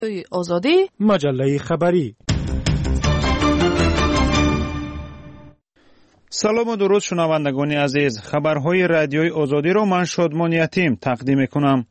آزادی مجله خبری. سلام و درود شنوندگان عزیز، خبرهای رادیوی آزادی را من شادمان یتیم تقدیم میکنم.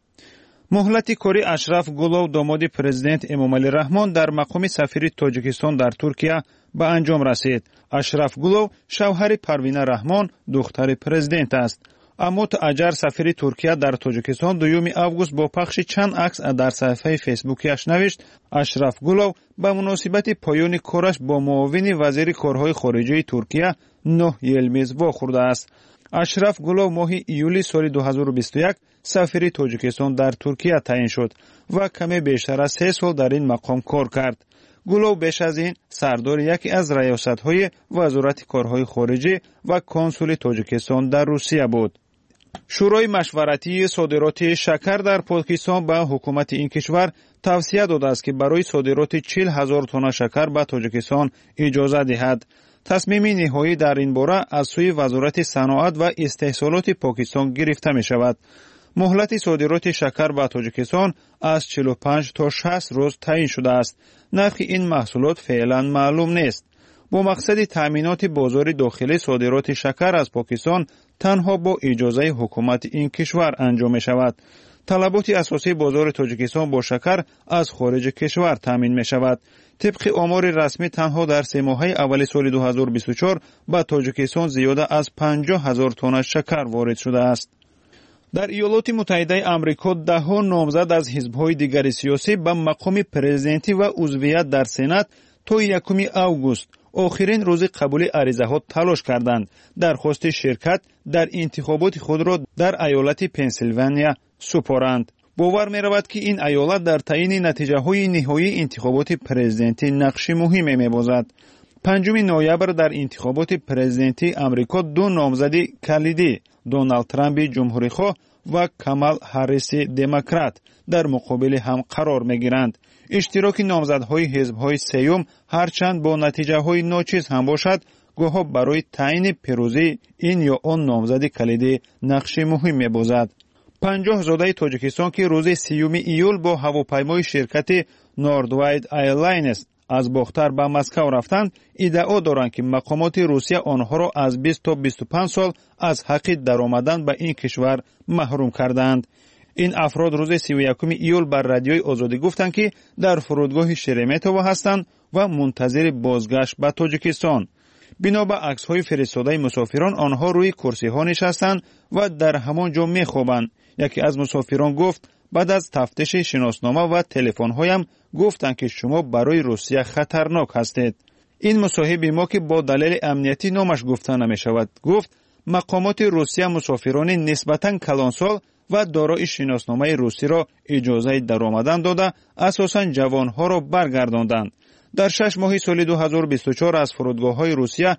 مهلت کاری اشرف گلو داماد پرزیدنت امامعلی رحمان در مقام سفیر تاجیکستان در ترکیه به انجام رسید. اشرف گلو شوهر پروینه رحمان دختر پرزیدنت است. اما اجر سفیر ترکیه در تاجیکستان 2 август با پخش چند عکس در صفحه فیسبوکیش نوشت اشرف گلو به مناسبت پایان کارش با معاون وزیر کارهای خارجه ترکیه نوح یلمیز واخورده است. اشرف گلو ماه ایولی سال 2021 سفیر تاجیکستان در ترکیه تعیین شد و کمی بیشتر از 3 سال در این مقام کار کرد. گلو بیش از این سردار یکی از ریاست‌های وزارت کارهای خارجه و کنسول تاجیکستان در روسیه بود. شورای مشورتی صادرات شکر در پاکستان به حکومت این کشور توصیه داده است که برای صادرات 40,000 تن شکر به تاجیکستان اجازه دهد. تصمیم نهایی در این باره از سوی وزارت صنعت و استحصالات پاکستان گرفته می شود. مهلت صادرات شکر به تاجیکستان از 45 تا 60 روز تعیین شده است. نرخ این محصولات فعلا معلوم نیست. با مقصد تامینات بازار داخلی صادرات شکر از پاکستان تنها با اجازه حکومت این کشور انجام می شود. طلبات اساسی بازار تاجیکستان با شکر از خارج کشور تامین می شود. طبق آمار رسمی تنها در 3 ماه اول سال 2024 به تاجیکستان زیاده از 50,000 تن شکر وارد شده است. در ایالات متحده آمریکا 10 نامزد از حزب‌های دیگر سیاسی به مقام پرزیدنتی و عضویت در سنا تا 1 август آخرین روز قبول عریضه‌ها تلاش کردند. درخواست شرکت در انتخابات خود را در ایالت پنسیلوانیا سپارند. باور می‌رود که این ایالت در تعیین نتیجه‌های نهایی انتخابات پرزیدنتی نقش مهمی می‌بازد. 5 نوامبر در انتخابات پرزیدنتی آمریکا 2 نامزد کلیدی دونالد ترامپ جمهوری‌خواه و کامالا هریس دموکرات در مقابل هم قرار می‌گیرند. اشتراک نامزدهای حزب‌های سیوم هرچند با نتیجه‌های ناچیز هم باشد، گاهی برای تعیین پیروزی این یا آن نامزد کلیدی نقش مهم می‌بازد. 50 زاده تاجیکستان که روز 30 ایول با هواپیمای شرکت نوردواید ایرلاینز از باختر به مسکو رفتند، ادعا دارند که مقامات روسیه آنها را از 20 تا 25 سال از حق درآمدن به این کشور محروم کردند. این افراد روز 31 ایول بر رادیوی آزادی گفتند که در فرودگاه شرمتوو هستند و منتظر بازگشت به تاجیکستان. بنا به عکس‌های فرستاده مسافران آنها روی کرسی‌ها نشستند و در همان جا می‌خوابند. یکی از مسافران گفت بعد از تفتیش شناسنامه و تلفن‌هایم گفتند که شما برای روسیه خطرناک هستید. این مصاحب ما که با دلیل امنیتی نامش گفته نمی‌شود گفت مقامات روسیه مسافران نسبتاً کلانسال و دارای شناسنامه روسی را اجازه درآمدن داده اساساً جوانها را برگرداندند. در 6 ماه سال 2024 از فرودگاه‌های روسیه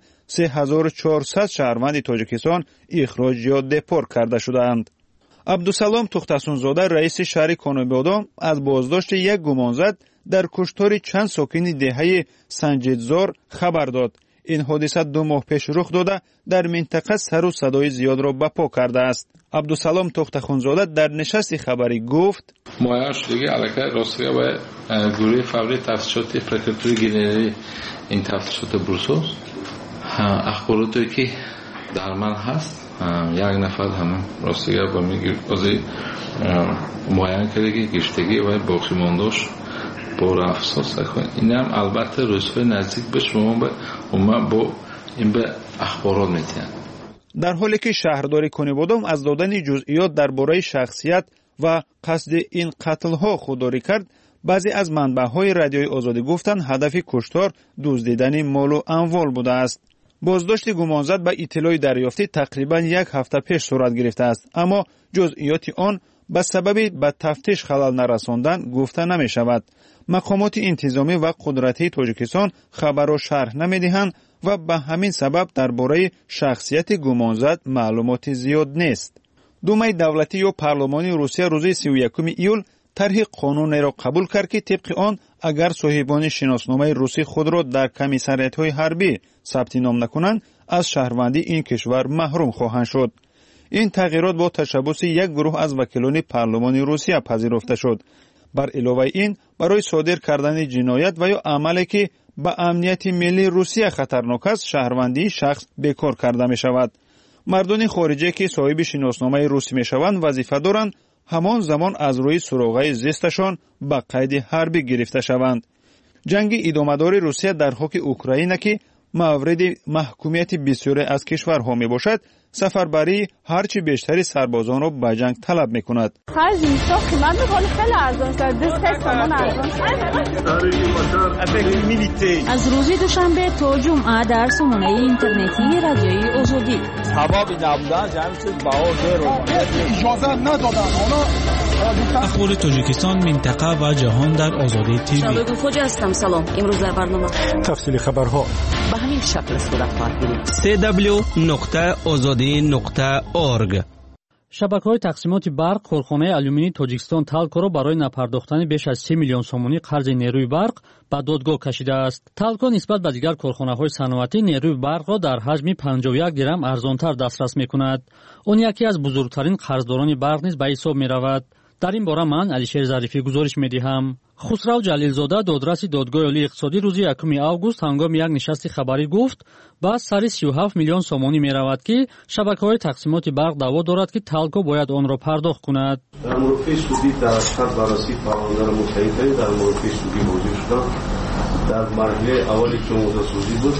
3400 شهروند تاجیکستان اخراج یا دپورت کرده شدند. عبدالسلام تختسونزاده رئیس شهر کانابادا از بازداشت یک گمانزد در کشتار چند ساکن دهه سنجیدزار خبر داد. این حادثه 2 ماه پیش رخ داده در منطقه سر و صدای زیاد را بپا کرده است. عبدالسلام تختخونزاده در نشست خبری گفت مایه شدگی علاقه روسیه و گروه فوری تفتیشات پرکراتوری گنرال این تفتیشات بروسوس اخباراتی که در من هست یک نفر همه روسیه با میگه بازی معین کرده که گشتگی و باقی مانداش با افسوس کنه. این هم البته روسیه نزدیک به شما با این به اخبارات میتین. در حالی که شهرداری کانابادا از دادن جزئیات درباره شخصیت و قصد این قتل‌ها خودداری کرد، بعضی از منبع‌های رادیوی آزادی گفتند هدف کشتار دزدیدن مال و اموال بوده است. بازداشت گمانزد به اطلاع دریافتی تقریباً 1 هفته پیش صورت گرفته است، اما جزئیات آن به سبب به تفتیش خلل نرساندن گفته نمی شود. مقامات انتظامی و قدرتی تاجیکستان خبر را شرح نمی دهند و به همین سبب درباره شخصیت گمانزد معلومات زیاد نیست. دومای دولتی یا پارلمانی روسیه روز 31 ایول طرح قانون را قبول کرد که طبق آن اگر صاحبان شناسنامه روسی خود را در کمیساریات‌های حربی ثبت نام نکنند از شهروندی این کشور محروم خواهند شد. این تغییرات با تشبث یک گروه از وکیلان پارلمان روسیه پذیرفته شد. بر علاوه این برای صادر کردن جنایت و یا عملی که به امنیت ملی روسیه خطرناک است شهروندی شخص بیکار کرده می شود. مردان خارجی که صاحب شناسنامه روسی می شوند وظیفه دارند همان زمان از روی سراغه زیستشان به قید حربی گرفته شوند. جنگ ادامه‌دار روسیه در خاک اوکراین که مورد محکومیت بسیاری از کشورها می باشد، سفربری هرچی بیشتری سربازان را به جنگ طلب می کند. از روز دوشنبه تا جمعه در سامانه اینترنتی رادیوی آزادی اخبار تاجیکستان، منطقه و جهان در آزادی تیوی. شبکه خوجا هستم. سلام. امروز در برنامه تفصیل خبرها به همین شکل صورت خواهد گرفت. www.azadi.org. شبکه‌های تقسیمات برق کارخانه آلومینی تاجیکستان تالکو را برای نپرداختن بیش از 3 میلیون سومانی قرض نیروی برق به دادگاه کشیده است. تالکو نسبت به دیگر کارخانه‌های صنعتی نیروی برق را در حجم 51 درم ارزانتر دسترس می‌کند. آن یکی از بزرگترین قرضداران برق نیز به حساب می‌رود. در این باره من علیشیر ظریفی گزارش می‌دهم. خسرو جلیلزاده دادرس دادگاه عالی اقتصادی روز 1 آگوست هنگام یک نشست خبری گفت با سر 37 میلیون سومانی می‌رود که شبکه‌های تقسیمات برق دعوا دارد که تالکو باید آن را پرداخت کند. در مرافع سودی در شرط بررسی پرونده را متعهد در مرافع سودی موضوع شدن در مرحله اولی که موضوع سودی بود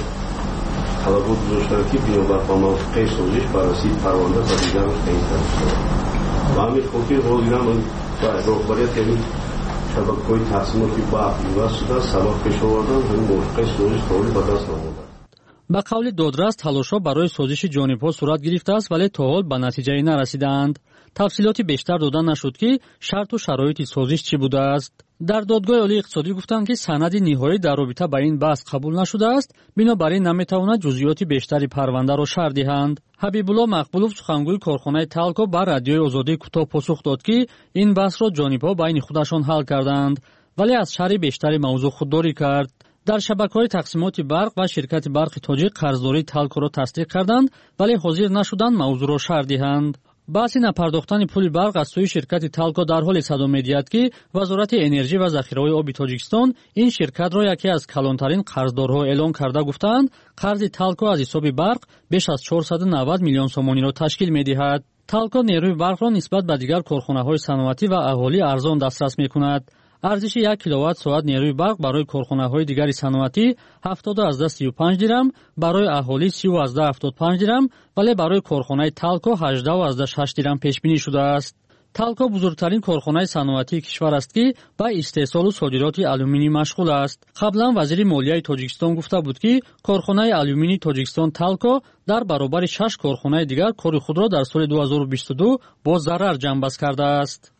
طلبات گذاشتند که بنابر موافقه سازش بررسی پرونده و دیگر تعیین شد و همین خاطر حاضران و رهبریت شبکه‌های تقسیمات برق ایواز شده سبب پیش آوردن همین موافقه سازش کامل به دست نموده. به قول دادرس تلاش‌ها برای سازش جانب‌ها صورت گرفته است ولی تا حال به نتیجه نرسیدند. تفصیلات بیشتر داده نشد که شرط و شرایط سازش چی بوده است. در دادگاه عالی اقتصادی گفتند که سند نهایی در رابطه با این بحث قبول نشده است، بنابراین نمیتواند جزئیات بیشتری پرونده را شرح دهند. حبیب‌الله مقبولوف سخنگوی کارخانه تالکو بر رادیوی آزادی کوتاه پاسخ داد که این بحث را جانب‌ها بین خودشان حل کردند، ولی از شرح بیشتری موضوع خودداری کرد. در شبکه‌های تقسیمات برق و شرکت برق تاجیک قرضداری تالکو را تصدیق کردند ولی حاضر نشدند موضوع را شرح دهند. بحث نپرداختن پول برق از سوی شرکت تالکو در حال صدا می‌دهد که وزارت انرژی و ذخیره‌های آبی تاجیکستان این شرکت را یکی از کلانترین قرضدارها اعلام کرده گفتند قرض تالکو از حساب برق بیش از 490 میلیون سومانی را تشکیل می‌دهد. تالکو نیروی برق را نسبت به دیگر کارخانه‌های صنعتی و اهالی ارزان دسترس می‌کند. ارزش 1 کیلووات ساعت نیروی برق برای کارخانه‌های دیگر صنعتی 70.35 درم، برای اهالی 30.75 درم، ولی برای کارخانه تالکو 18.6 درم پیش بینی شده است. تالکو بزرگترین کارخانه صنعتی کشور است که با استحصال و صادرات آلومینی مشغول است. قبلا وزیر مالیه تاجیکستان گفته بود که کارخانه آلومینی تاجیکستان تالکو در برابر 6 کارخانه دیگر کار خود را در سال 2022 با ضرر جنببست کرده است.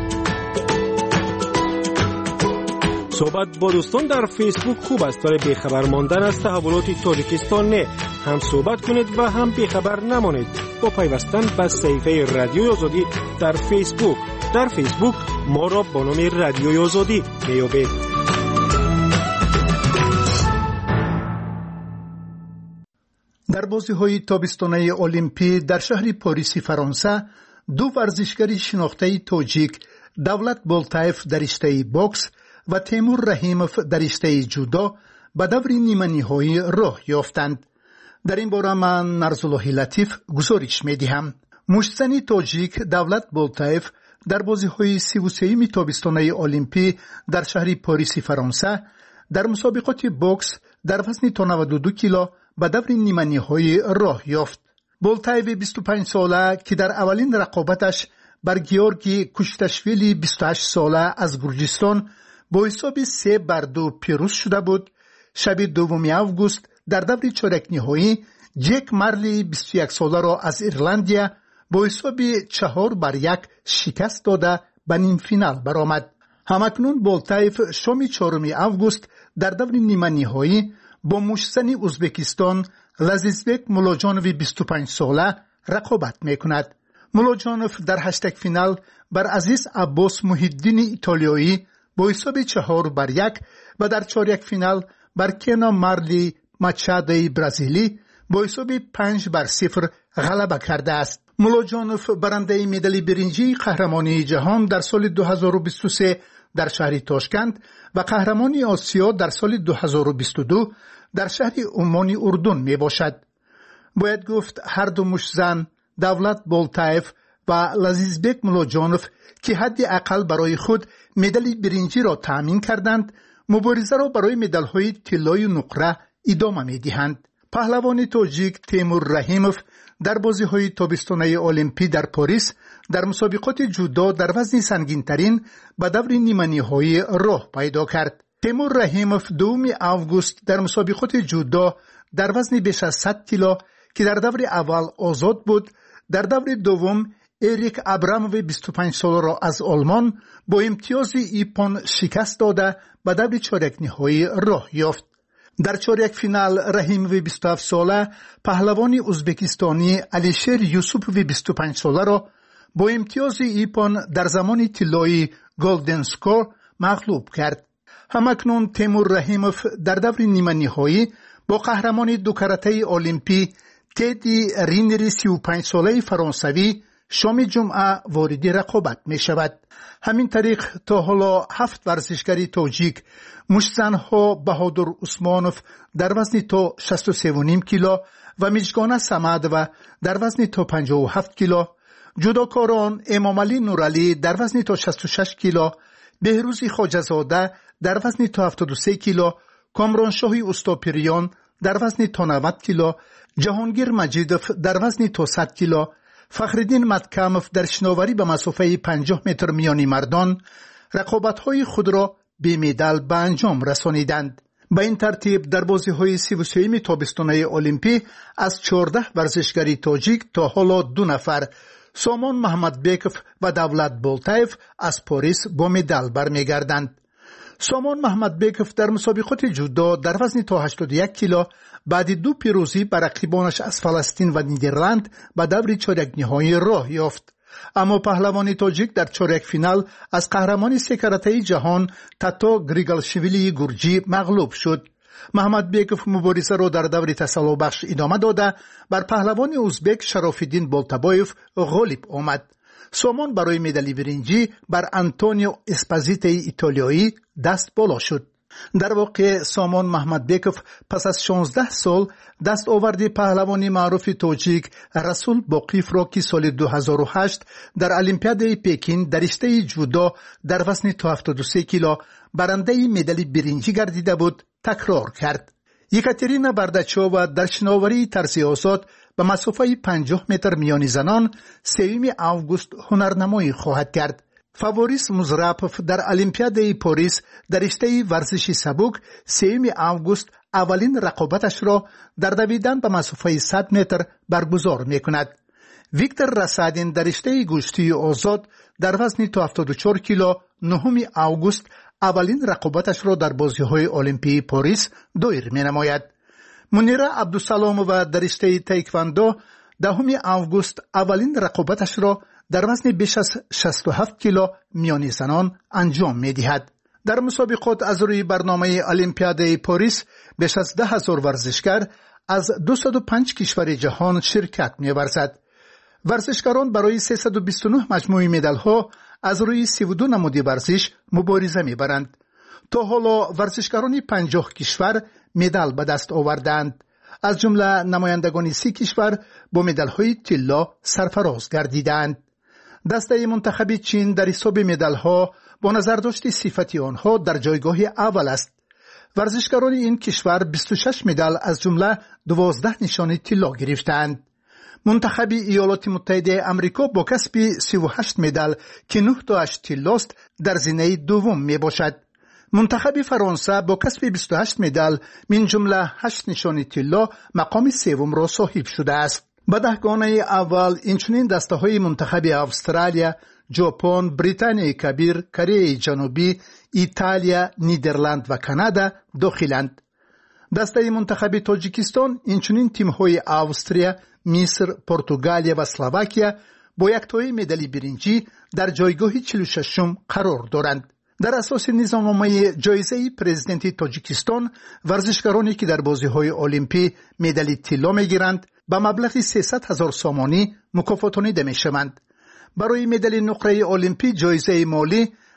صحبت با دوستان در فیسبوک خوب است ولی بیخبر ماندن از تحولات تاجیکستان نه. هم صحبت کنید و هم بیخبر نمانید با پیوستن به صفحه رادیوی آزادی در فیسبوک. در فیسبوک ما را با نام رادیوی آزادی میابید. در بازی‌های تابستانه المپی در شهر پاریس فرانسه دو ورزشکار شناخته تاجیک دولت بولتایف در رشته باکس و تیمور رحیموف در رشته جودو به دور نیمه نهایی راه یافتند. در این باره من نرزالله لطیف گزارش می‌دهم. مشتزن تاجیک دولت بولتایف در بازی‌های 33 تابستانه المپی در شهر پاریس فرانسه در مسابقات باکس در وزن تا 92 کیلو به دور نیمه نهایی راه یافت. بولتایف 25 ساله که در اولین رقابتش بر گیورگی کوشتاشویلی 28 ساله از گرجستان با حساب 3-2 پیروز شده بود، شب 2 آگوست در دور چهارک نهایی جک مارلی 21 ساله را از ایرلندیا با حساب 4-1 شکست داده به نیم فینال برآمد. همکنون بولتایف شام 4 آگوست در دور نیمه نهایی با مشتزن ازبکستان لازیزبک مولاجانوی 25 ساله رقابت میکند. مولاجانوف در هشتگ فینال بر عزیز عباس محی‌الدین ایتالیایی با حساب 4-1 و در چهارک فینال بر کینا مارلی ماچادوی برزیلی با حساب 5-0 غلبه کرده است. مولاجانوف برنده مدال برنجی قهرمانی جهان در سال 2023 در شهر تاشکند و قهرمانی آسیا در سال 2022 در شهر عمان اردن می باشد. باید گفت هر دو مشزن دولت بولتایف و لذیذبک ملاجانوف که حد اقل برای خود مدال برنجی را تأمین کردند، مبارزه را برای مدال‌های طلای نقره ادامه می‌دهند. پهلوان تاجیک تیمور رحیموف در بازی‌های تابستانه المپی در پاریس در مسابقات جودو در وزن سنگین‌ترین به دور نیمه‌نهایی راه پیدا کرد. تیمور رحیموف 2 آگوست در مسابقات جودو در وزن بیش از 100 کیلو که در دور اول آزاد بود، در دور دوم اریک ابراموف 25 ساله را از آلمان با امتیاز ایپون شکست داده به دور چهارک نهایی راه یافت. در چهارک فینال رحیموف 27 ساله پهلوان ازبکستانی علیشیر یوسوپوف 25 ساله را با امتیاز ایپون در زمان طلایی گلدن سکور مغلوب کرد. همکنون تیمور رحیموف در دور نیمه نهایی با قهرمان دو کرته المپی تدی رینری 35 ساله فرانسوی شام جمعه وارد رقابت می شود. همین طریق تا حالا 7 ورزشکاری تاجیک مشتزنها بهادر عثمانوف در وزن تا 63.5 کیلو و میجگانه سمدوه در وزن تا 57 کیلو، جودوکاران امامعلی نورعلی در وزن تا 66 کیلو، بهروز خواجه‌زاده در وزن تا 73 کیلو، کامرانشاه استاپریان در وزن تا 90 کیلو، جهانگیر مجیدوف در وزن تا 100 کیلو، فخرالدین متکموف در شناوری به مسافه 50 متر میان مردان رقابت‌های خود را به مدال به انجام رسانیدند. به این ترتیب در بازی‌های 33 تابستانه المپی از 14 ورزشکاری تاجیک تا حالا 2 نفر سامان محمدبکوف و دولت بولتایف از پاریس با مدال برمیگردند. سامان محمدبکوف در مسابقات جودو در وزن تا 81 کیلو بعد 2 پیروزی بر رقیبانش از فلسطین و نیدرلند به دور چهارک نهایی راه یافت. اما پهلوان تاجیک در چهارک فینال از قهرمان 3 کرته جهان تاتا گریگالشویلی گورجی مغلوب شد. محمدبکوف مبارزه را در دور تسلابخش ادامه داده بر پهلوان ازبک شرافالدین بولتابایف غالب آمد. سامان برای مدال برنجی بر آنتونیو اسپازیت ایتالیایی دست بالا شد. در واقع سامان محمدبکوف پس از 16 سال دست آورد پهلوانی معروف تاجیک رسول باقیف را که سال 2008 در المپیاد پکین در رشته جودو در وزن تا 73 کیلو برنده مدال برنجی گردیده بود تکرار کرد. یکاترینا برداچووا در شناوری طرز آزاد به مسافه 50 متر میان زنان 3 آگوست هنرنمایی خواهد کرد. فاوریس مزراپوف در المپیاد پاریس در رشته ورزش سبک 3 آگوست اولین رقابتش را در دویدن به مسافه 100 متر برگزار می‌کند. ویکتور راسادین در رشته گشتی آزاد در وزن تا 74 کیلو 9 آگوست اولین رقابتش را در بازی‌های المپی پاریس دایر می‌نماید. منیره عبدالسلامووا در رشته تایکواندو 10 آگوست اولین رقابتش را در وزن بیش از 67 کیلو میان زنان انجام می‌دهد. در مسابقات از روی برنامه المپیاد پاریس بیش از 10,000 ورزشکار از 205 کشور جهان شرکت می‌ورزد. ورزشکاران برای 329 مجموعه مدال‌ها از روی 32 نماد ورزش مبارزه می‌برند. تا حالا ورزشکاران 50 کشور مدال به دست آوردند. از جمله نمایندگان 30 کشور با مدال‌های طلا سرفراز گردیدند. دسته منتخب چین در حساب مدال‌ها با نظرداشت صفت آنها در جایگاه اول است. ورزشکاران این کشور 26 مدال از جمله 12 نشان طلا گرفتند. منتخب ایالات متحده آمریکا با کسب 38 مدال که 9 تاش طلاست در زینه دوم می باشد. منتخب فرانسه با کسب 28 مدال من جمله 8 نشان طلا مقام سوم را صاحب شده است. به دهگانه اول اینچنین دسته های منتخب استرالیا، ژاپن، بریتانیای کبیر، کره جنوبی، ایتالیا، نیدرلند و کانادا داخلند. دسته منتخب تاجیکستان اینچنین تیم های استرالیا، مصر، پرتغالیا و اسلواکیا با یک تای مدال برنجی در جایگاه 46 قرار دارند. در اساس نظامنامه جایزه پرزیدنت تاجیکستان ورزشکارانی که در بازی‌های المپی مدال طلا می‌گیرند با مبلغ 300,000 سامانی مکافاتانیده می‌شوند. برای مدال نقره المپی جایزه مالی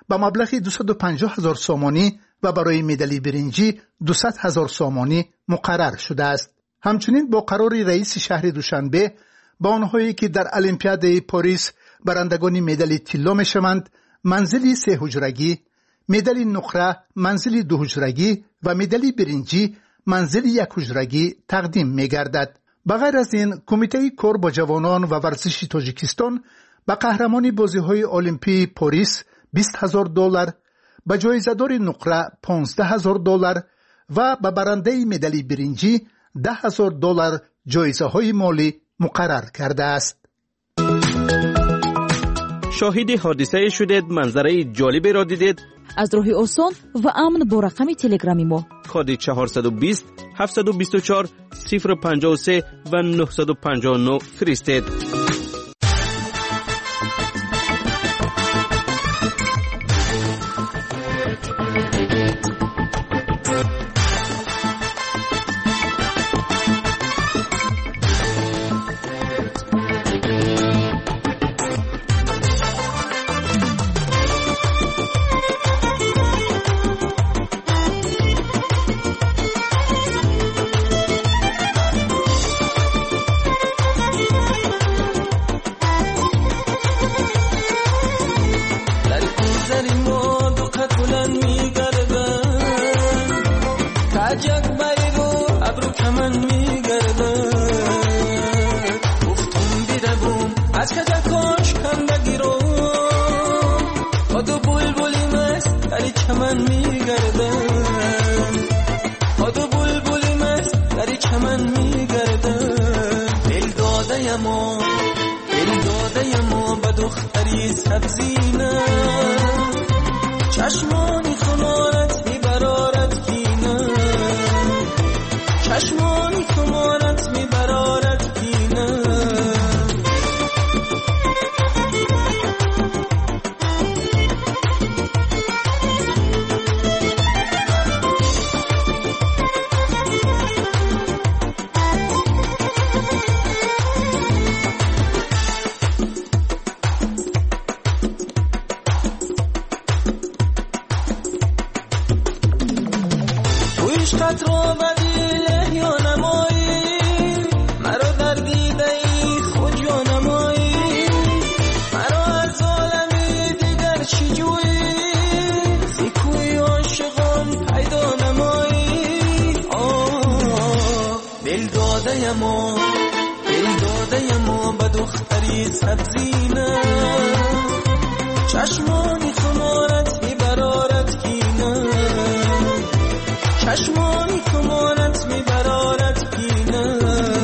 به مبلغ 250,000 سامانی و برای مدال برنجی 200,000 سامانی مقرر شده است. همچنین با قرار رئیس شهر دوشنبه با آنهایی که در المپیاد پاریس برندگان مدال طلا میشوند منزل 3 حجرگی، مدال نقره منزل 2 حجرگی و مدال برنجی منزل 1 حجرگی تقدیم می‌گردد. بغیر از این کمیته کار با جوانان و ورزش تاجیکستان به قهرمان بازی‌های المپی پاریس $20,000، به جایزه‌دار نقره $15,000 و به برنده مدال برنجی $10,000 جایزه‌های مالی مقرر کرده است. شاهد حادثه شدید، منظره جالبی را دیدید؟ از راه آسان و امن با رقم تلگرامی ما کد 420 724 053 و 959 فرستید. چشمانی خمارت میبرارت کینه، چشمانی خمارت میبرارت کینه. عشقت رو بدیله یا نمایی، مرا در دیده ای خود یا نمایی، مرا از عالمی دیگر چی جویی، زیکوی عاشقان پیدا نمایی. دل داده یما به دختری سبزینه، چشمانی خمارت میبرارت کینه، چشمانی خمارت میبرارت کینه.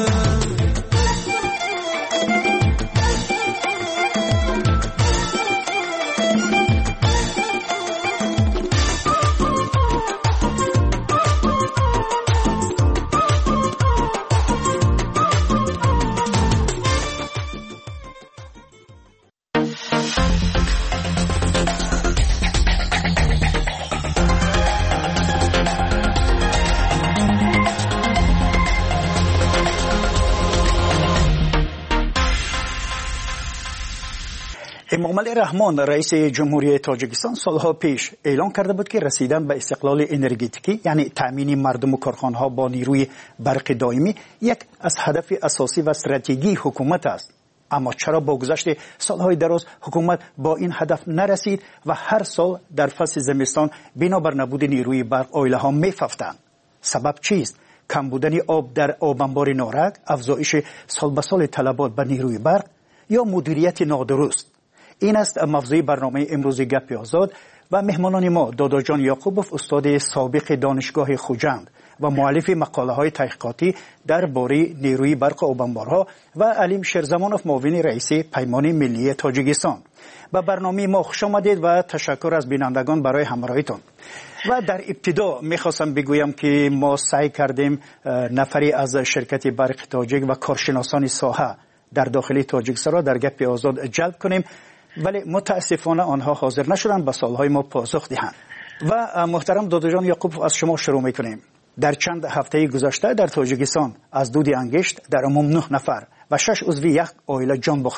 امامعلی رحمان رئیس جمهوری تاجیکستان سالها پیش اعلام کرده بود که رسیدن به استقلال انرژتیکی یعنی تامین مردم و کارخانه‌ها با نیروی برق دائمی یک از هدف اساسی و استراتژی حکومت است. اما چرا با گذشت سالهای دراز حکومت با این هدف نرسید و هر سال در فصل زمستان بنابر نبود نیروی برق عائله‌ها می‌ففتند؟ سبب چیست؟ کم بودن آب در آب انبار نارک، افزایش سال به سال طلبات به نیروی برق یا مدیریت نادرست؟ این است موضوع برنامه امروز گپ آزاد و مهمانان ما دادا جان یعقوبوف استاد سابق دانشگاه خوجند و مؤلف مقاله‌های تحقیقاتی درباره نیروی برق آبانبارها و علیم شیرزمانوف معاون رئیس پیمان ملی تاجیکستان. به برنامه ما خوش آمدید و تشکر از بینندگان برای همراهیتون. و در ابتدا میخواستم بگویم که ما سعی کردیم نفری از شرکت برق تاجیک و کارشناسان ساحه در داخل تاجیکستان را در گپ آزاد جلب کنیم، ولی متاسفانه آنها حاضر نشدند به سوالهای ما پاسخ دهند. و محترم دادا جان یعقوب از شما شروع میکنیم. در چند هفته گذشته در تاجیکستان از دود انگشت در عموم 9 نفر و 6 عضو یک عائله جان باختند.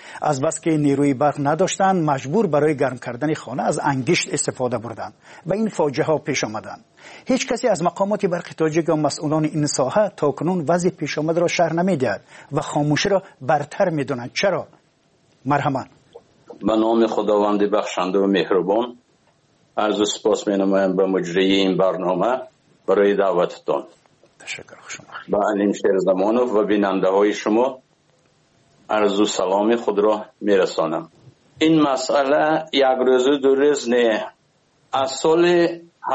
از بس که نیروی برق نداشتند مجبور برای گرم کردن خانه از انگشت استفاده بردند و این فاجعه ها پیش آمدند. هیچ کسی از مقامات برق تاجیک و مسئولان این ساحه تاکنون وضع پیش آمده را شرح نمی‌دهد و خاموشی را برتر می‌دانند. چرا؟ مرحمت. به نام خداوند بخشنده و مهربان عرض سپاس می‌نمایم به مجری این برنامه برای دعوتتان. تشکر شما. به علیم شیرزمانov و بیننده های شما عرض و سلام خود را میرسانم. این مسئله یک روز دو روز نه. از سال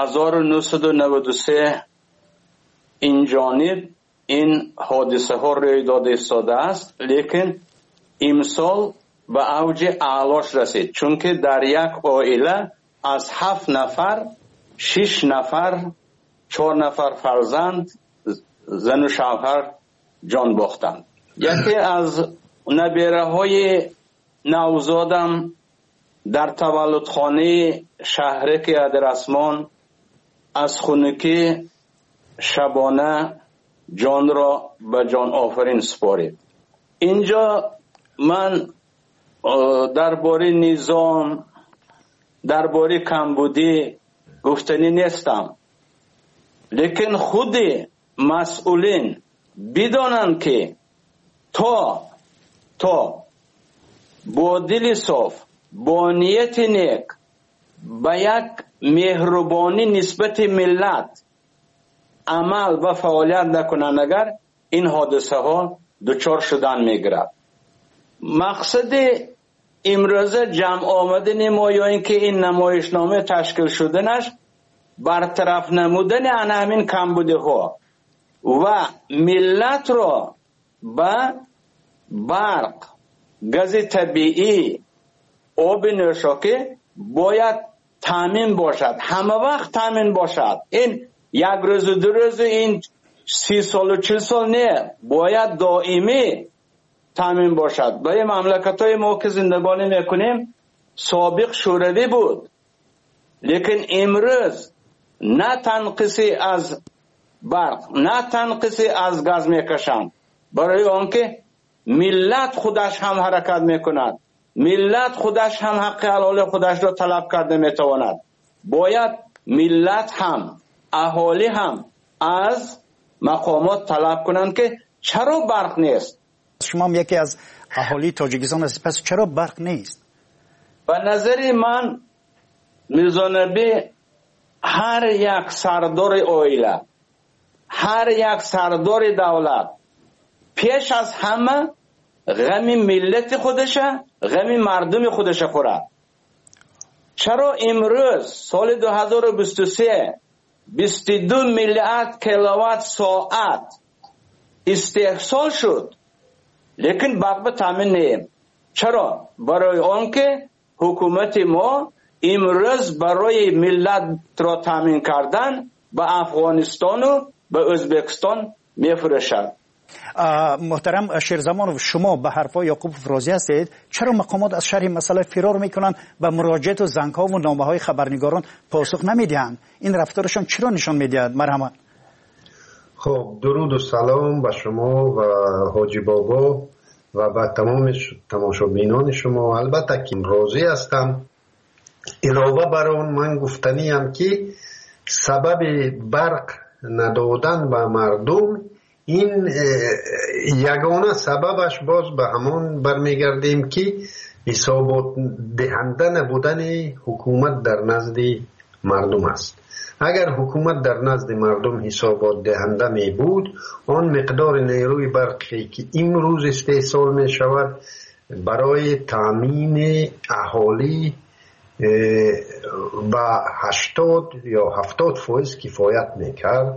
1993 این جانب این حادثه ها روی داده ایستاده است، لیکن امسال به اوج اعلاش رسید، چون که در یک عائله از 7 نفر 6 نفر 4 نفر فرزند زن و شوهر جان باختند. یکی از نبیره های نوزادم در تولدخانه شهرک ادرسمان از خونکی شبانه جان را به جان آفرین سپارید. اینجا من درباره نظام، درباره کمبودی گفتنی نیستم، لیکن خود مسئولین بدانند که تا با دل صاف، با نیت نیک، با یک مهربانی نسبت ملت عمل و فعالیت نکنند، اگر این حادثه ها دچار شدن میگیرد. مقصد امروز جمع آمدن ما یا اینکه این نمایشنامه تشکیل شدنش برطرف نمودن همین کمبودی ها و ملت را به برق، گاز طبیعی، آب نوشابه باید تامین باشد، همه وقت تامین باشد. این یک روز و دو روز، این 30 سال و 40 سال نه، باید دائمی تامین باشد. برای مملکت های ما که زندگانی میکنیم سابق شوروی بود، لیکن امروز نه تنقیصی از برق نه تنقیصی از گاز میکشند، برای آنکه ملت خودش هم حرکت میکند، ملت خودش هم حق حلال خودش را طلب کرده میتواند. باید ملت هم اهالی هم از مقامات طلب کنند که چرا برق نیست. شما هم یکی از اهالی تاجیکستان هستید، پس چرا برق نیست؟ به نظر من میرزا نبی هر یک سردار عائله، هر یک سردار دولت پیش از همه غم ملت خودشه، غم مردم خودشه خورد. چرا امروز سال 2023 22 میلیارد کیلووات ساعت استحصال شد، لیکن برق تامین نیم. چرا؟ برای آنکه حکومت ما امروز برای ملت را تامین کردن به افغانستان و به ازبکستان میفروشد. محترم شیرزمانov، شما به حرفای یعقوب افرازی هستید. چرا مقامات از شرح مسئله فرار میکنن و مراجعات و زنگ‌ها و نامه‌های خبرنگاران پاسخ نمیدهند؟ این رفتارشان چرا نشان میدهد؟ مرحمت. خب، درود و سلام به شما و حاجی بابا و به تمام تماشابینان شما. البته که راضی هستم. علاوه بر آن من گفتنیم که سبب برق ندادن به مردم، این یگانه سببش باز به همان برمیگردیم که حسابات دهنده نبودن حکومت در نزد مردم است. اگر حکومت در نزد مردم حسابات دهنده می بود، آن مقدار نیروی برقی که امروز استحصال می شود برای تامین اهالی با 80 یا 70% کفایت می کرد،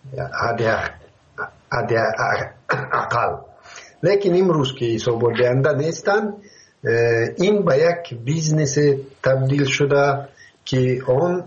اقل. لیکن امروز که حسابات دهنده نیستند، این به یک بیزنس تبدیل شده که آن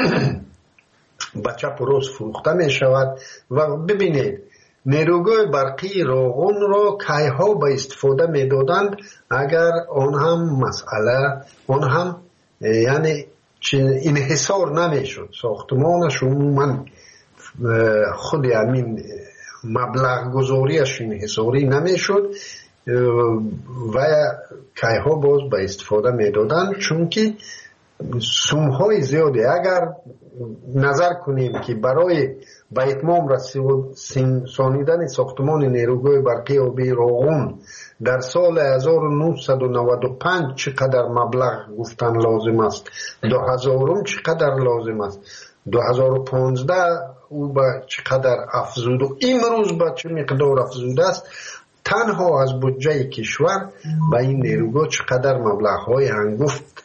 بچه پروز فروخته می شود. و ببینید نیروگاه برقی راغون را کیها به استفاده می دادند اگر آن هم مسئله، آن هم یعنی انحصار نمی شد، ساختمانش عموما خود همین مبلغ گذاریش انحصاری نمی شد. و کیها باز به استفاده میدادن، چون که سومهای زیادی اگر نظر کنیم که برای به اتمام رسانیدن ساختمان نیروگاه برقی آبی راغون در سال 1995 چقدر مبلغ گفتن لازم است، 2000 چقدر لازم است، 2015 او به چقدر افزود و امروز به چه مقدار افزوده است. تنها از بودجه کشور به این نیروگاه چقدر مبلغ‌های هنگفت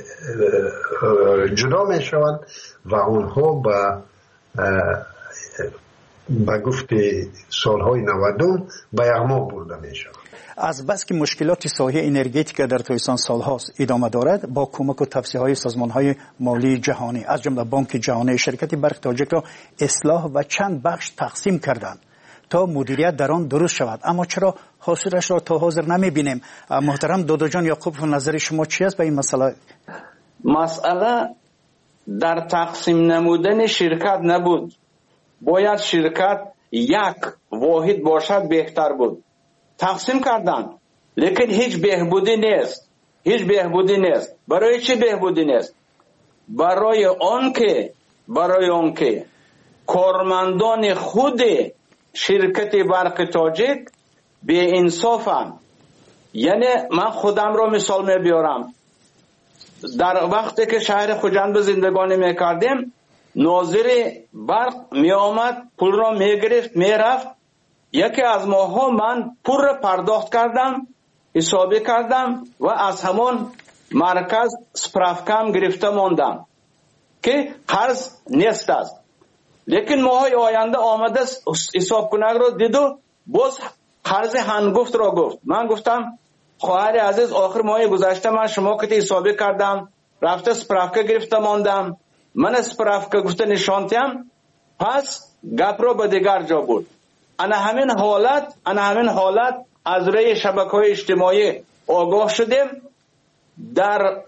جدا می شوند و آنها به گفت سالهای 90 به یغما برده می شوند. از بس که مشکلات ساحه انرژتیک در تویسان سالهاست ادامه دارد، با کمک و توصیه‌های سازمان‌های مالی جهانی از جمله بانک جهانی شرکت برق تاجیک را اصلاح و چند بخش تقسیم کردند تا مدیریت در آن درست شود، اما چرا حاصلش را تا حاضر نمی‌بینیم؟ محترم دادا جان یعقوب، نظر شما چی است به این مسئله؟ مسئله در تقسیم نمودن شرکت نبود. باید شرکت یک واحد باشد بهتر بود. تقسیم کردن لیکن هیچ بهبودی نیست. برای چه بهبودی نیست؟ برای آن که کارمندان خود شرکت برق تاجیک به انصافن. یعنی من خودم را مثال میبیارم. در وقتی که شهر خوجند زندگانی میکردیم، ناظر برق می آمد، پول را میگرفت میرفت. یکی از ماها من پول را پرداخت کردم، حسابی کردم و از همون مرکز سپرافکم گرفته ماندم که قرض نیست است. لیکن ماهای آینده آمده حساب کنگ را دید و باز قرض هنگفت را گفت. من گفتم خواهر عزیز، آخر ماه گذشته من شما که حسابی کردم، رفته سپرافکه گرفته ماندم، من سپرافکه گفته نشانتیم، پس گپ را به دیگر جا بود. انا همین حالت از روی شبکه‌های اجتماعی آگاه شدیم. در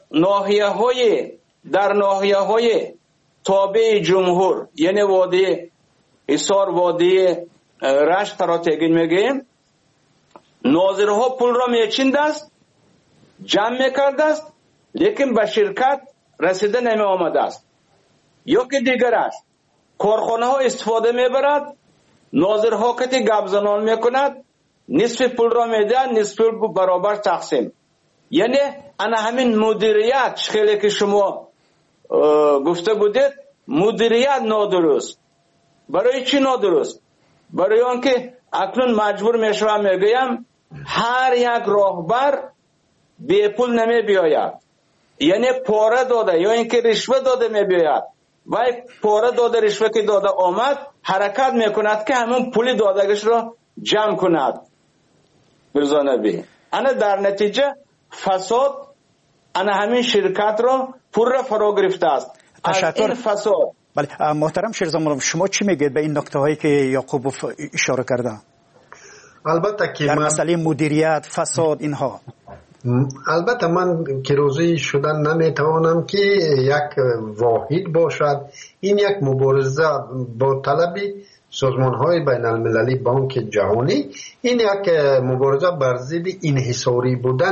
ناحیه‌های تابع جمهور، یعنی وادی حصار، وادی رشت را تگین میگیم، ناظرها پول را میچیند است، جمع میکرده است، لیکن به شرکت رسیده نمی آمده است. یا که دیگر است، کارخانه ها استفاده میبرد، ناظرها که گپ زنان میکند، نصف پول را میدهد، نصف پول برابر تقسیم. یعنی انا همین مدیریت خیلی که شما گفته بودید، مدیریت نادرست. برای چی نادرست؟ برای آنکه اکنون مجبور میشوم میگویم هر یک راهبر بی پول نمی بیاید، یعنی پاره داده یا اینکه رشوه داده می بیاید و پاره داده رشوه که داده آمد حرکت میکند که همون پول دادگش را جمع کند. برزانبی انا در نتیجه فساد انا همین شرکت را پول را فرا گرفته است. تشکر. این فساد. بله محترم شیرزمان، شما چی میگید به این نکته هایی که یعقوب اشاره کرده؟ البته که در من مسئله مدیریت، فساد، اینها البته من که روزی شدن نمیتوانم که یک واحد باشد. این یک مبارزه با طلب سازمان های بین المللی، بانک جهانی، این یک مبارزه بر ضد انحصاری بودن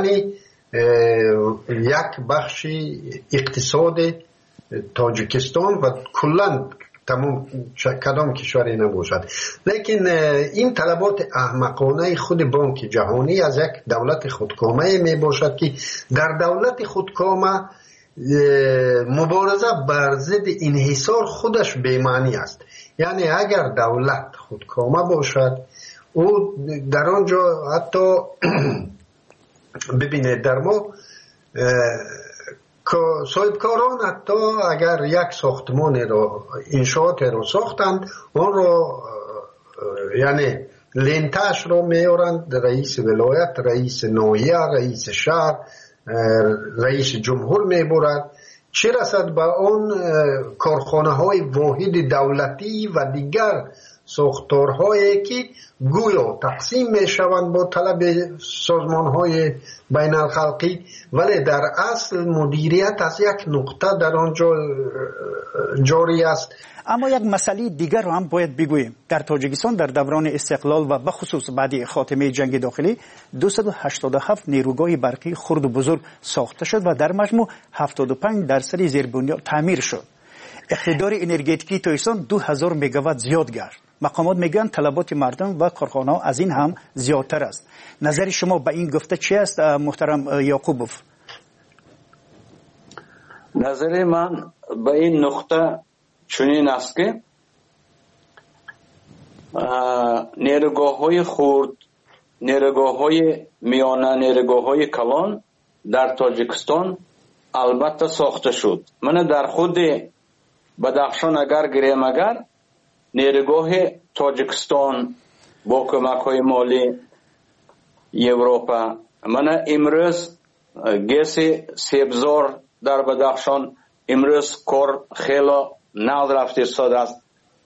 یک بخش اقتصاد تاجیکستان و کلا تمام کدام کشوری نباشد. لیکن این طلبات احمقانه خود بانک جهانی از یک دولت خودکامه می باشد که در دولت خودکامه مبارزه بر ضد انحصار خودش بی‌معنی است. یعنی اگر دولت خودکامه باشد، او در آنجا حتی ببینید در ما صاحبکاران حتی اگر یک ساختمان را انشاءات را ساختند، آن را یعنی لنتش را میارند، رئیس ولایت، رئیس ناحیه، رئیس شهر، رئیس جمهور میبرد. چه رسد به آن کارخانه های واحد دولتی و دیگر ساختارهایی که گویا تقسیم می شوند با طلب سازمان های بین الخلقی، ولی در اصل مدیریت از یک نقطه در آنجا جاری است. اما یک مسئله دیگر رو هم باید بگوییم. در تاجیکستان در دوران استقلال و بخصوص بعد خاتمه جنگ داخلی 287 نیروگاه برقی خرد و بزرگ ساخته شد و در مجموع 75% زیربنیاد تعمیر شد. اقتدار انرژتیکی تاجیکستان 2000 مگاوات زیاد گشت. مقامات میگن طلبات مردم و کارخانه‌ها از این هم زیادتر است. نظر شما به این گفته چی است محترم یعقوبوف؟ نظر من به این نقطه چنین است که نیروگاه‌های خرد، نیروگاه‌های میانه، نیروگاه‌های کلان در تاجیکستان البته ساخته شد. من در خود بدخشان اگر گریم، اگر نیروگاه تاجیکستان با کمک‌های مالی اروپا، من امروز گس سبزار در بدخشان امروز کار خیلی نال رفته استاد است.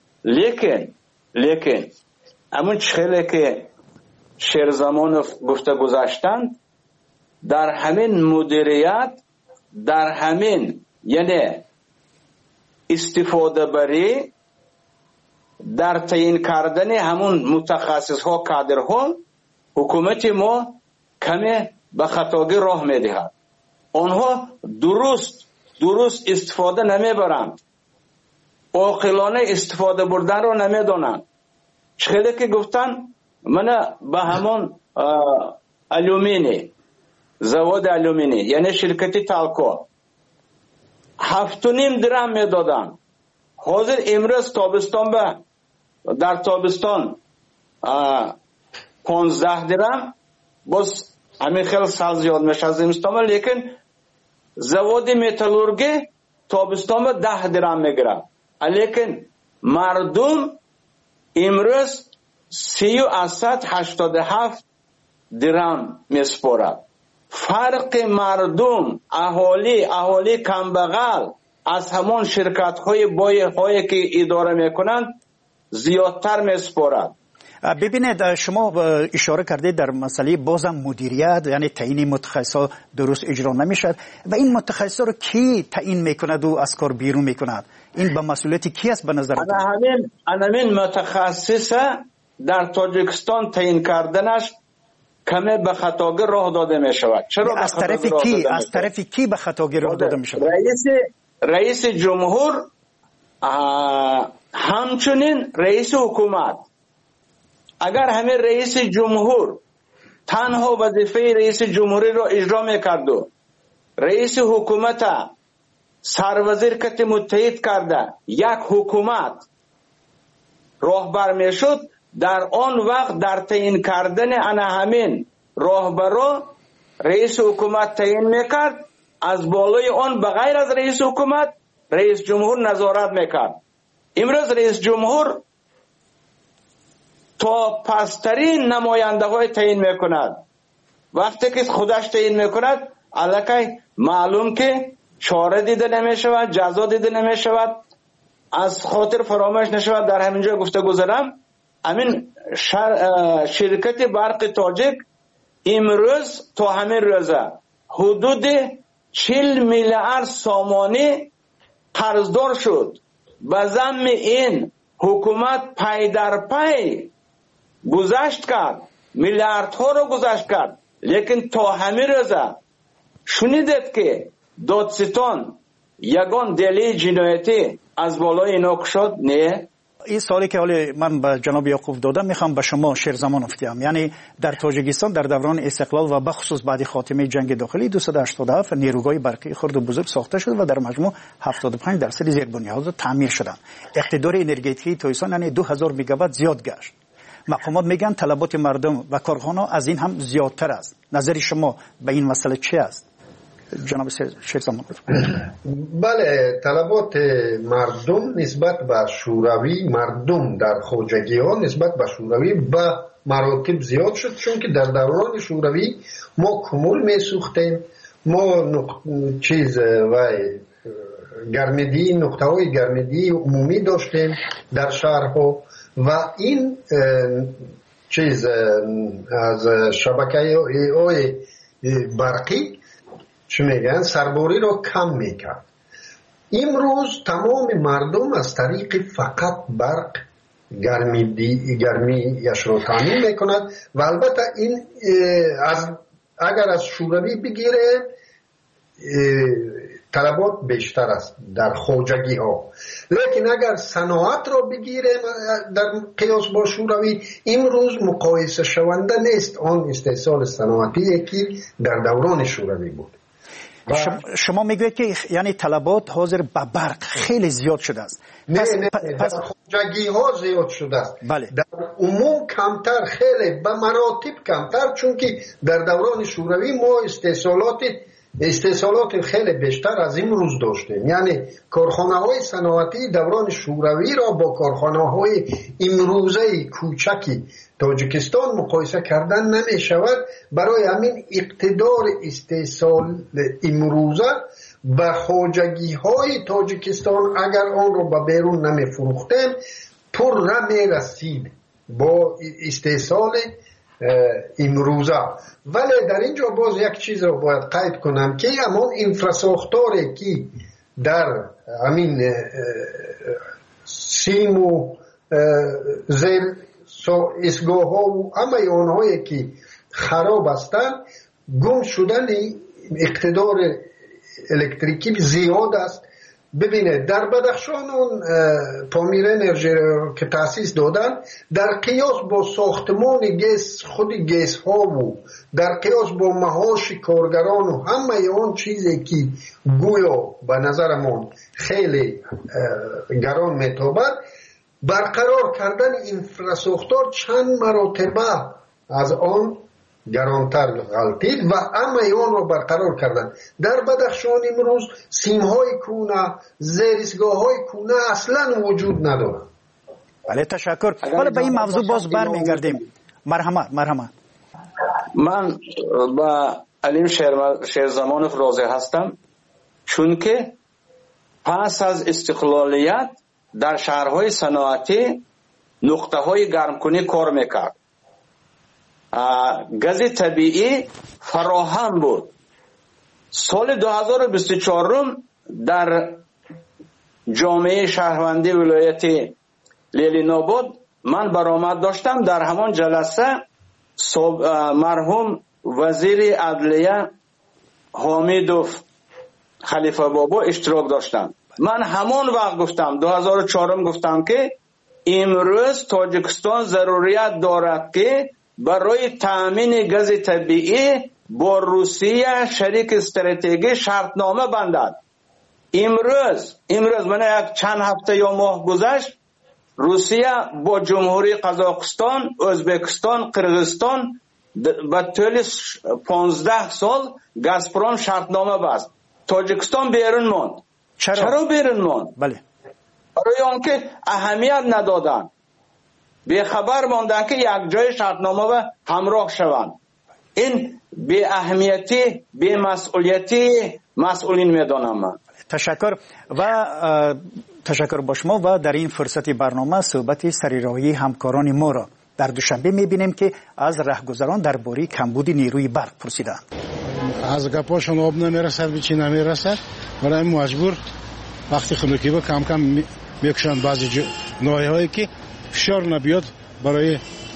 لیکن همون چخیلی که شیرزمانوف گفته گذاشتند، در همین مدیریت، در همین یعنی استفاده بری، در تعیین کردن همون متخصص ها، کادر ها، حکومت ما کمی به خطاگی راه میدهد. آنها درست استفاده نمیبرند، عاقلانه استفاده بردن رو نمیدانند. چخیلی که گفتن من به همون زواد الومینی یعنی شرکتی تالکو 7.5 درم میدادن. حاضر امروز تابستان در تابستان 15 درم، باز همین خیلی سال زیاد میشه از زمستان، لیکن زواد متالورگی تابستان 10 درم میگیره. لیکن مردم امروز 387 درم میسپارد. فرق مردم، اهالی کمبغل از همون شرکت های هایی که اداره میکنند زیادتر میسپارد. ببینید شما اشاره کردید در مسئله بازم مدیریت، یعنی تعیین متخصصا درست اجرا نمیشد و این متخصصا رو کی تعیین میکند و از کار بیرون میکند؟ این به مسئولیت کی است به نظر؟ همین متخصص در تاجیکستان تعیین کردنش کمی به خطاگی راه داده می شود. چرا از طرف کی به خطاگی راه داده می شود؟ رئیس جمهور، همچنین رئیس حکومت. اگر همین رئیس جمهور تنها وظیفه رئیس جمهوری را اجرا میکرد و رئیس حکومت سروزیر کت متحد کرده یک حکومت راهبر میشد، در آن وقت در تعیین کردن همین راهبرا رئیس حکومت تعیین میکرد، از بالای آن بغیر از رئیس حکومت رئیس جمهور نظارت میکرد. امروز رئیس جمهور تا پسترین نماینده های تعیین میکند. وقتی که خودش تعیین میکند الکی معلوم که چاره دیده نمیشود، جزا دیده نمیشود، از خاطر فراموش نشود. در همینجا گفته گذارم همین شرکت برق تاجیک امروز تا همین روزه حدود 40 میلیارد سامانی قرضدار شد. به ضمن این حکومت پی در پی گذشت کرد، میلیاردها رو گذشت کرد، لیکن تا همین روزه شنیدید که دادستان یگان دلیل جنایتی از بالای اینا کشاد؟ نه. این سوالی که حالی من به جناب یعقوب دادم میخوام به شما شیرزمان افتیم. یعنی در تاجیکستان در دوران استقلال و بخصوص بعد خاتمه جنگ داخلی 287 نیروگاه برقی خرد و بزرگ ساخته شد و در مجموع 75% زیربنیاد تعمیر شدند. اقتدار انرژتیکی تاجیکستان یعنی 2000 مگاوات زیاد گشت. مقامات میگن طلبات مردم و کارخانه‌ها از این هم زیادتر است. نظر شما به این مسئله چی است جناب شیرزمان؟ بله، طلبات مردم نسبت به شوروی، مردم در خواجگی ها نسبت به شوروی به مراتب زیاد شد، چون که در دوران شوروی ما کمول می سوختیم، ما گرمیدی، نقطه های گرمیدی عمومی داشتیم در شهرها و این از شبکه های برقی چه میگن سرباری رو کم میکرد. امروز تمام مردم از طریق فقط برق گرمیش را تامین میکند و البته این اگر از شوروی بگیره طلبات بیشتر است در خوجگی ها، لیکن اگر صنعت را بگیره در قیاس با شوروی امروز مقایسه شونده نیست آن استحصال صنعتی که در دوران شوروی بود. شما میگوید که یعنی طلبات حاضر به برق خیلی زیاد شده است. پس خوجگی ها زیاد شده است. بله. در عموم کمتر، خیلی به مراتب کمتر، چون که در دوران شوروی ما استحصالات خیلی بیشتر از امروز داشتیم. یعنی کارخانه های صنعتی دوران شوروی را با کارخانه های امروزه کوچکی تاجیکستان مقایسه کردن نمی شود. برای همین اقتدار استحصال امروزه به خوجگی های تاجیکستان اگر آن را به بیرون نمی فروختیم پر نمی رسید با استحصال امروزه. ولی در اینجا باز یک چیز را باید قید کنم که همون انفراساختاری که در همین سیم و زیر اسگاه ها و همه آنهایی که خراب هستند گم شدن اقتدار الکتریکی زیاد است. ببینید در بدخشان اون پامیر انرژی که تأسیس دادن در قیاس با ساختمان گیس خود گیس ها و در قیاس با معاش کارگران و همه اون چیزی که گویا به نظرمون خیلی گران میتابد برقرار کردن انفراساختار چند مرتبه از آن گرانتر غلطید و همه آن را برقرار کردن. در بدخشان امروز سیم‌های کونه، زیرسگاه‌های کونه اصلا وجود ندارد. بله تشکر. حالا به این موضوع باز برمیگردیم. مرحمت. من با علیم شیرزمانوف راضی هستم چون که پس از استقلالیت در شهرهای صنعتی نقطه‌های گرمکنی کار میکرد. گاز طبیعی فراهم بود. سال 2024 در جامعه شهروندی ولایت لیلیناباد من برآمد داشتم. در همان جلسه مرحوم وزیر عدلیه حمیدوف خلیفه بابا اشتراک داشتم. من همان وقت گفتم 2004 گفتم که امروز تاجیکستان ضروریت دارد که برای تامین گاز طبیعی با روسیه شریک استراتژی شرطنامه بندد. امروز من یک چند هفته یا ماه گذشت روسیه با جمهوری قزاقستان، ازبکستان، قرغیزستان به طول 15 سال گازپروم شرطنامه بست. تاجیکستان بیرون ماند. چرا بیرون ماند؟ بله. برای آنکه اهمیت ندادن، به خبر ماندن که یک جای شرطنامه و همراه شوند. این به اهمیتی، به مسئولیتی مسئولین میدانم من. تشکر و تشکر با شما. و در این فرصت برنامه صحبت سریراهی همکاران ما را در دوشنبه میبینیم که از رهگذران درباره کمبود نیروی برق پرسیدند. از گپاشون آب نمیرسد، بیچی نمیرسد، برای مجبور وقتی خنوکی با کم کم میکشند بعضی نوعی که فشار نبیاد برای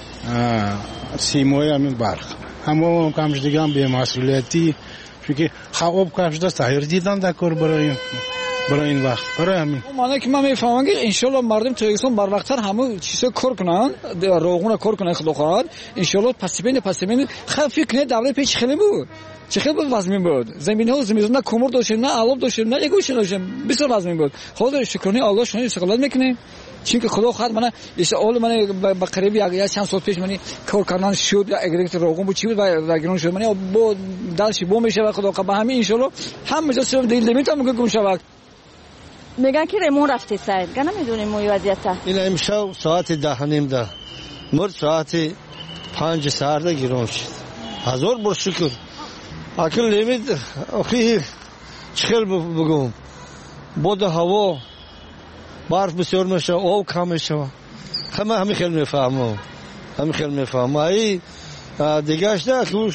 سیمای همین برق. همه کمش دیگه هم به مسئولیتی چون خواب کمش دست تغییر دیدن در کار برای این وقت. برای همین معنی که من میفهمم که انشالله مردم تاجیکستان بر وقتتر همه چیزا کار کنن، روغون کار کنن، خدا خواهد انشالله پس بین فکر کنه دولت پیش خیلی بود. چه خیلی وزمین بود. زمین‌ها نه کمر داشتیم، نه علوب داشتیم، نه گوش داشتیم. بسیار وزمین بود. خدا شکرانه الله شما استقلال میکنه. چون که خدا خواهد من اول من با قریب یک چند سال پیش من کار کردن شد اگریت روغون بود چی بود و گرون شد من با دلش بو میشه و خدا به همین ان شاء الله هم جا دل نمیتونم که گم شود. میگن که ریمون رفتی سعید گنا میدونیم موی وضعیت این امشب ساعت 10:30 مرد ساعت 5 ساعت گرون شد. هزار بار شکر اکل نمید اخی چخل بگم بود هوا برف بسیار میشه آب کم میشه همه خیلی میفهمم ای دیگهش نه که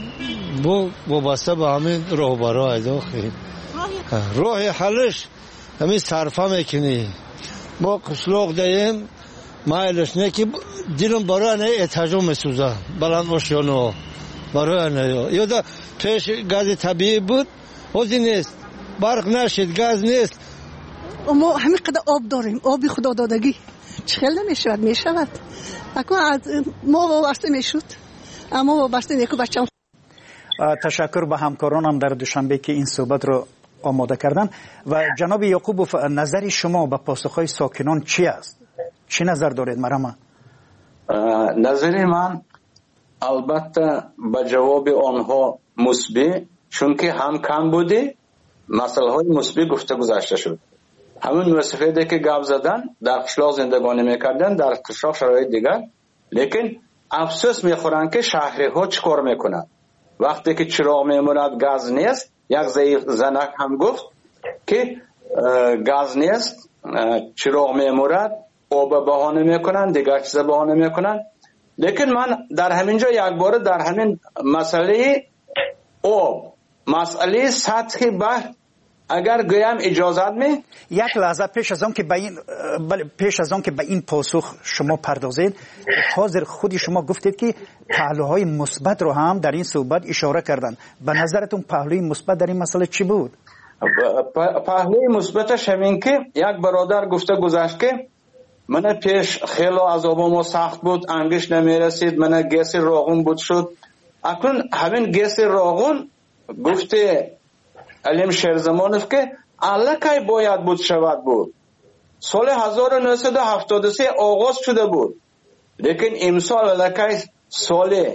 با بسته به همین راه برای داخل راه حلش همین صرفه میکنی ما قشلوق داریم مایلش نه که دیرم برای نه اتجام میسوزه بلند آشیانو برای نه یا دا پیش گاز طبیعی بود حوزی نیست برق نشید گاز نیست ما همین قدر آب داریم آبی خدا دادگی چخیل میشود اکنون از ما وابسته میشود اما وابسته نیکو بچم. تشکر به همکارانم در دوشنبه که این صحبت رو آماده کردن. و جناب یعقوبوف نظر شما به پاسخهای ساکنان چی است؟ چی نظر دارید مرحبا؟ نظر من البته به جواب آنها مثبت، چون که هم کم بوده مسئله های مثبت گفته گذاشته شد. همون وصفه که گپ زدن در قشلاق زندگانی میکردن در قشلاق شرایط دیگر، لیکن افسوس میخورن که شهری ها چیکار میکنن وقتی که چراغ میموند گاز نیست. یک زنک هم گفت که گاز نیست چراغ میمورد آب بهانه میکنن دیگر چیز بهانه میکنن. لیکن من در همینجا یک بار در همین مسئله آب مسئله سطح بحر اگر گویم اجازت می یک لحظه پیش از آن که به این پاسخ شما پردازید، حاضر خودی شما گفتید که پهلوهای مثبت رو هم در این صحبت اشاره کردن. به نظرتون پهلوی مثبت در این مسئله چی بود؟ پهلوی مثبتش همین که یک برادر گفته گذشت که من پیش خیلی عذابم سخت بود، انگیش نمیرسید، من گیس راغون بود شد. اکنون همین گیس راغون گفته علیم شیرزمانوف که الکی باید بود شود بود. سال 1973 آغاز شده بود، لیکن امسال الکی سال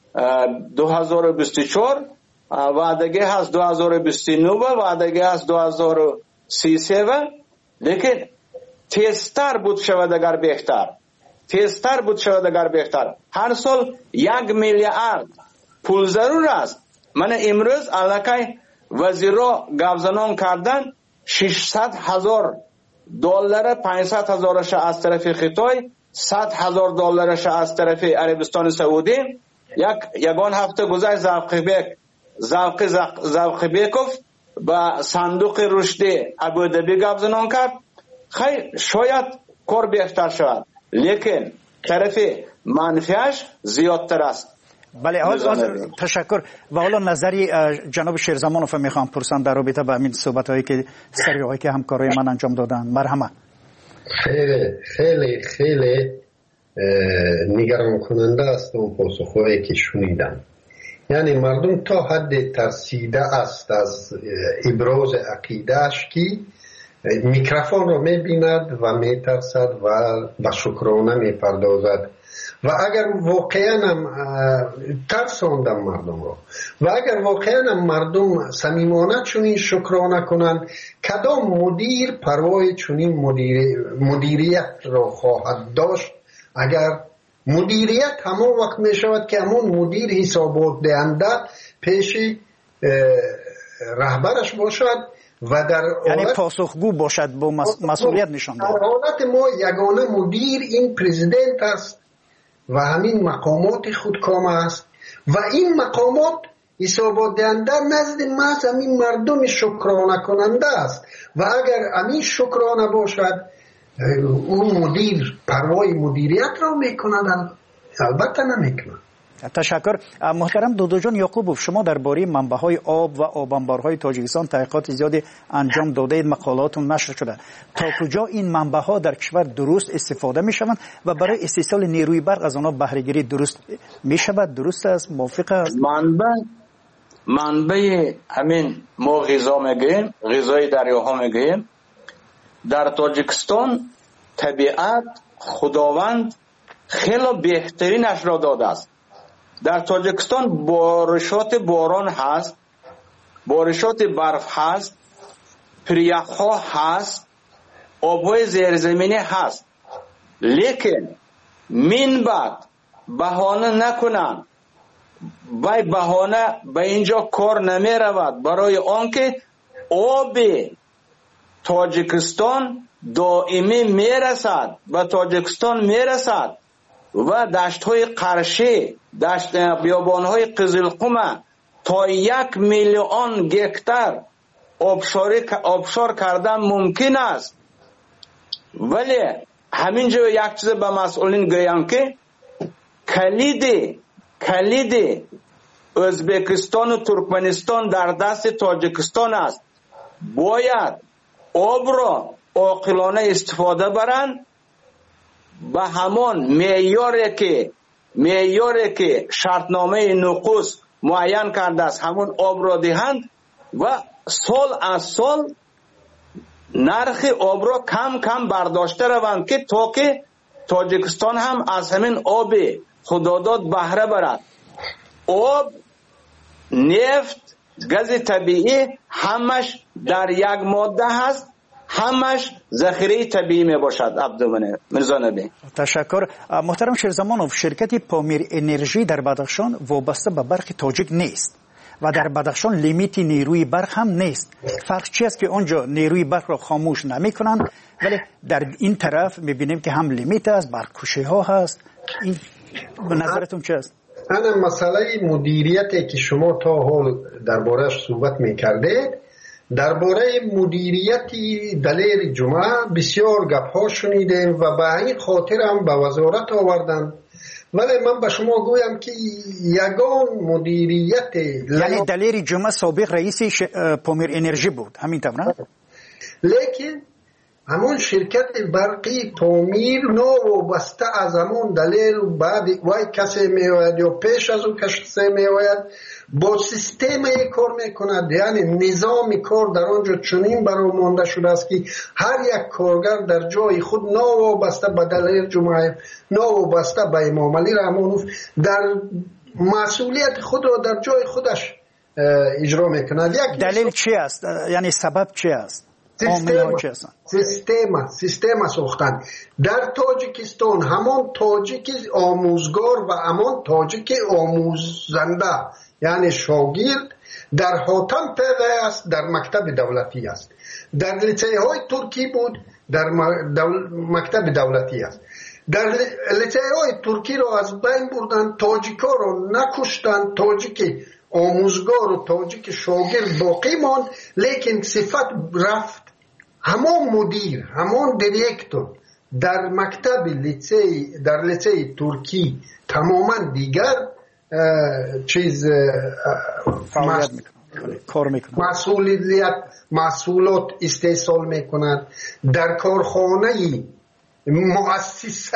2024 وعدگی هست 2029 وعدگی هست 2033 لیکن تیزتر بود شود اگر بهتر. هر سال 1 میلیارد پول ضرور است. من امروز الکی وزیرا گفزنان کردن 600,000 دلار 500,000 از طرف خطای 100,000 دلارش از طرف عربستان سعودی. یگان هفته گذشت زوقی بیکوف با صندوق رشد ابودبی گفزنان کرد. خیلی شاید کار بهتر شود، لیکن طرف منفیش زیادتر است. بله تشکر. و حالا نظری جناب شیرزمانوف میخوام پرسم در رابطه با این صحبت هایی که سریعی که همکارای من انجام دادن. مرحبا. خیلی نگران کننده است اون پاسخهایی که شنیدم. یعنی مردم تا حد ترسیده است از ابراز عقیدهش که میکروفون رو میبیند و میترسد و به شکرانه میپردازد. و اگر واقعا ترساندم مردم رو و اگر واقعا مردم صمیمانه چنین شکرانه کنند، کدام مدیر پروای چنین مدیریت را خواهد داشت؟ اگر مدیریت همون وقت می شود که همون مدیر حسابات دهنده پیش رهبرش باشد و در یعنی پاسخگو باشد با مسئولیت نشان دهد. در حالت ما یگانه مدیر این پرزیدنت است و همین مقامات خودکام است و این مقامات حسابات دهنده نزد محض همین مردم شکرانه کننده است و اگر همین شکرانه باشد اون مدیر پروای مدیریت را میکند؟ البته نمیکند. تشکر. محترم دودو جان یعقوبوف، شما درباره منبع‌های آب و آب انبارهای تاجیکستان تحقیقات زیادی انجام دادید، مقالاتون نشر شده. تا کجا این منبع‌ها در کشور درست استفاده میشوند و برای استحصال نیروی برق از آنها بهره گیری درست میشود؟ درست است؟ موافق است؟ منبع همین ما غذا میگیم، غذای دریاها میگیم. در تاجیکستان طبیعت خداوند خیلی بهترینش را داده است. در تاجیکستان بارشات باران هست، بارشات برف هست، پریخ‌ها هست، آب‌های زیرزمینی هست، لیکن من بعد بهانه نکنن و بهانه به اینجا کار نمی رود برای آنکه آب تاجیکستان دائمی می رسد به تاجیکستان می رسد و دشت‌های قرشه، بیابان‌های قزلقم تا 1 میلیون گکتر آبشار کردن ممکن است، ولی همینجا یک چیز به مسئولین گویم که کلید ازبکستان و ترکمنستان در دست تاجیکستان است. باید آب را عاقلانه استفاده برند، به همان معیاری که شرطنامه نقوص معین کرده است همون آب را دهند و سال از سال نرخ آب را کم کم برداشته روند که تا که تاجیکستان هم از همین آب خداداد بهره برد. آب، نفت، گاز طبیعی همش در یک ماده هست، همش ذخیره طبیعی می باشد. عبدالمنعم مرزا نبی. تشکر. محترم شیرزمانوف، شرکت پامیر انرژی در بدخشان وابسته به برق تاجیک نیست و در بدخشان لیمیت نیروی برق هم نیست. فرق چی است که اونجا نیروی برق را خاموش نمی کنند ولی در این طرف می بینیم که هم لیمیت است، برق کشی ها هست. این به نظرتون چه است؟ این مسئله مدیریتی که شما تا حال درباره‌اش صحبت می‌کردید، درباره مدیریتی دلیر جمعه بسیار گپ‌ها شنیدیم و به این خاطر هم به وزارت آوردن، ولی من به شما گویم که یگان مدیریت یعنی دلیر جمعه سابق رئیس پامیر انرژی بود، همین طور؟ لیکن همون شرکت برقی پامیر وابسته از همون دلیل بعد وای کسی میآید یا پیش از اون کسی میآید با سیستم کار میکند. یعنی نظام کار در آنجا چنین برای مانده شده است که هر یک کارگر در جای خود وابسته به دلیل جمعه، وابسته به امام علی رحمانوف در مسئولیت خود را در جای اجرا میکند. دلیل چی است؟ یعنی سبب چی است؟ سیستم ساختن در تاجیکستان، همان تاجیک آموزگار و همان تاجیک آموزنده یعنی شاگرد در حاتم پیدا است، در مکتب دولتی است. در لیسه های ترکی بود، در مکتب دولتی است. در لیسه های ترکی را از بین بردن، تاجیکا را نکشتن، تاجیک آموزگار و تاجیک شاگرد باقی ماند، لیکن صفت رفت. همان مدیر، همان دیرکتور در مکتب در لیسه ترکی تماما دیگر چیز مسئولات استحصال میکنند. در کارخانه مؤسسه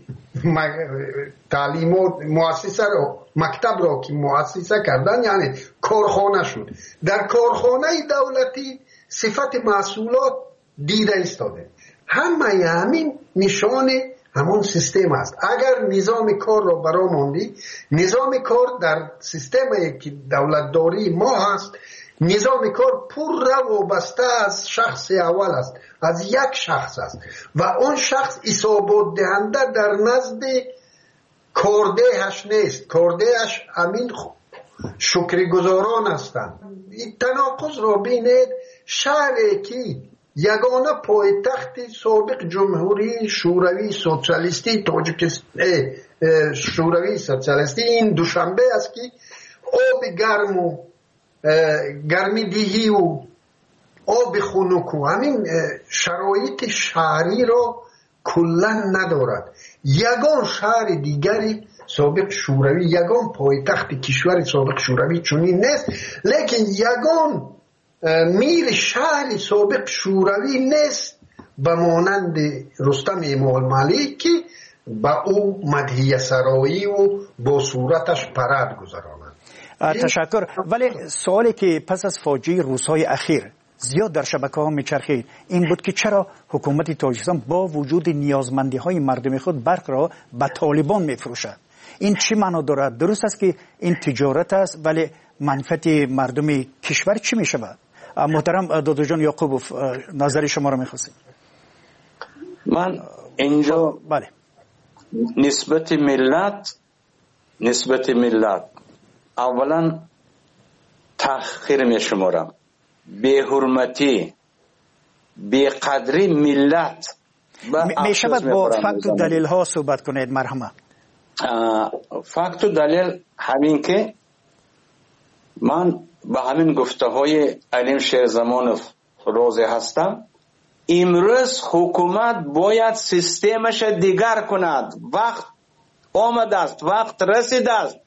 تعلیمات مؤسسه را، مکتب را که مؤسسه کردن یعنی کارخانه شد. در کارخانه دولتی صفت مسئولات دیده ایستاده. همه همین نشان همون سیستم است. اگر نظام کار را برا ماندی، نظام کار در سیستمی که دولتداری ما هست، نظام کار پر وابسته از شخص اول است، از یک شخص است و اون شخص حسابات دهنده در نزد کاردهش نیست. کاردهش امین شکرگزاران هستند. این تناقض را بینید. شهری که یگانه پایتخت سابق جمهوری شوروی سوسیالیستی تاجیکستان شوروی سوسیالیستی این دوشنبه است که آب گرم و گرمی دیهی و آب خنک و همین شرایط شهری را کلا ندارد. یگان شهر دیگری سابق شوروی، یگان پایتخت کشور سابق شوروی چنین نیست، لیکن یگان میر شهر سابق شوروی نیست به مانند رستم امالملک که با او مدحیه سرایی و با صورتش پرد گذراند. تشکر. ولی سوالی که پس از فاجعه روزهای اخیر زیاد در شبکه‌ها میچرخید این بود که چرا حکومت تاجیکستان با وجود نیازمندی‌های مردم خود برق را به طالبان میفروشد؟ این چی معنا دارد؟ درست است که این تجارت است ولی منفعت مردم کشور چی میشود؟ محترم دادو جان یعقوبوف، نظر شما را میخواستیم. من اینجا بله نسبت ملت اولا تأخیر میشمارم، به حرمتی به قدری ملت میشود با فکت و دلیل ها صحبت کنید مرحمت. فکت و دلیل همین که من به همین گفته های علیم شیرزمانوف راضی هستم. امروز حکومت باید سیستمش دیگر کند. وقت آمده است، وقت رسیده است.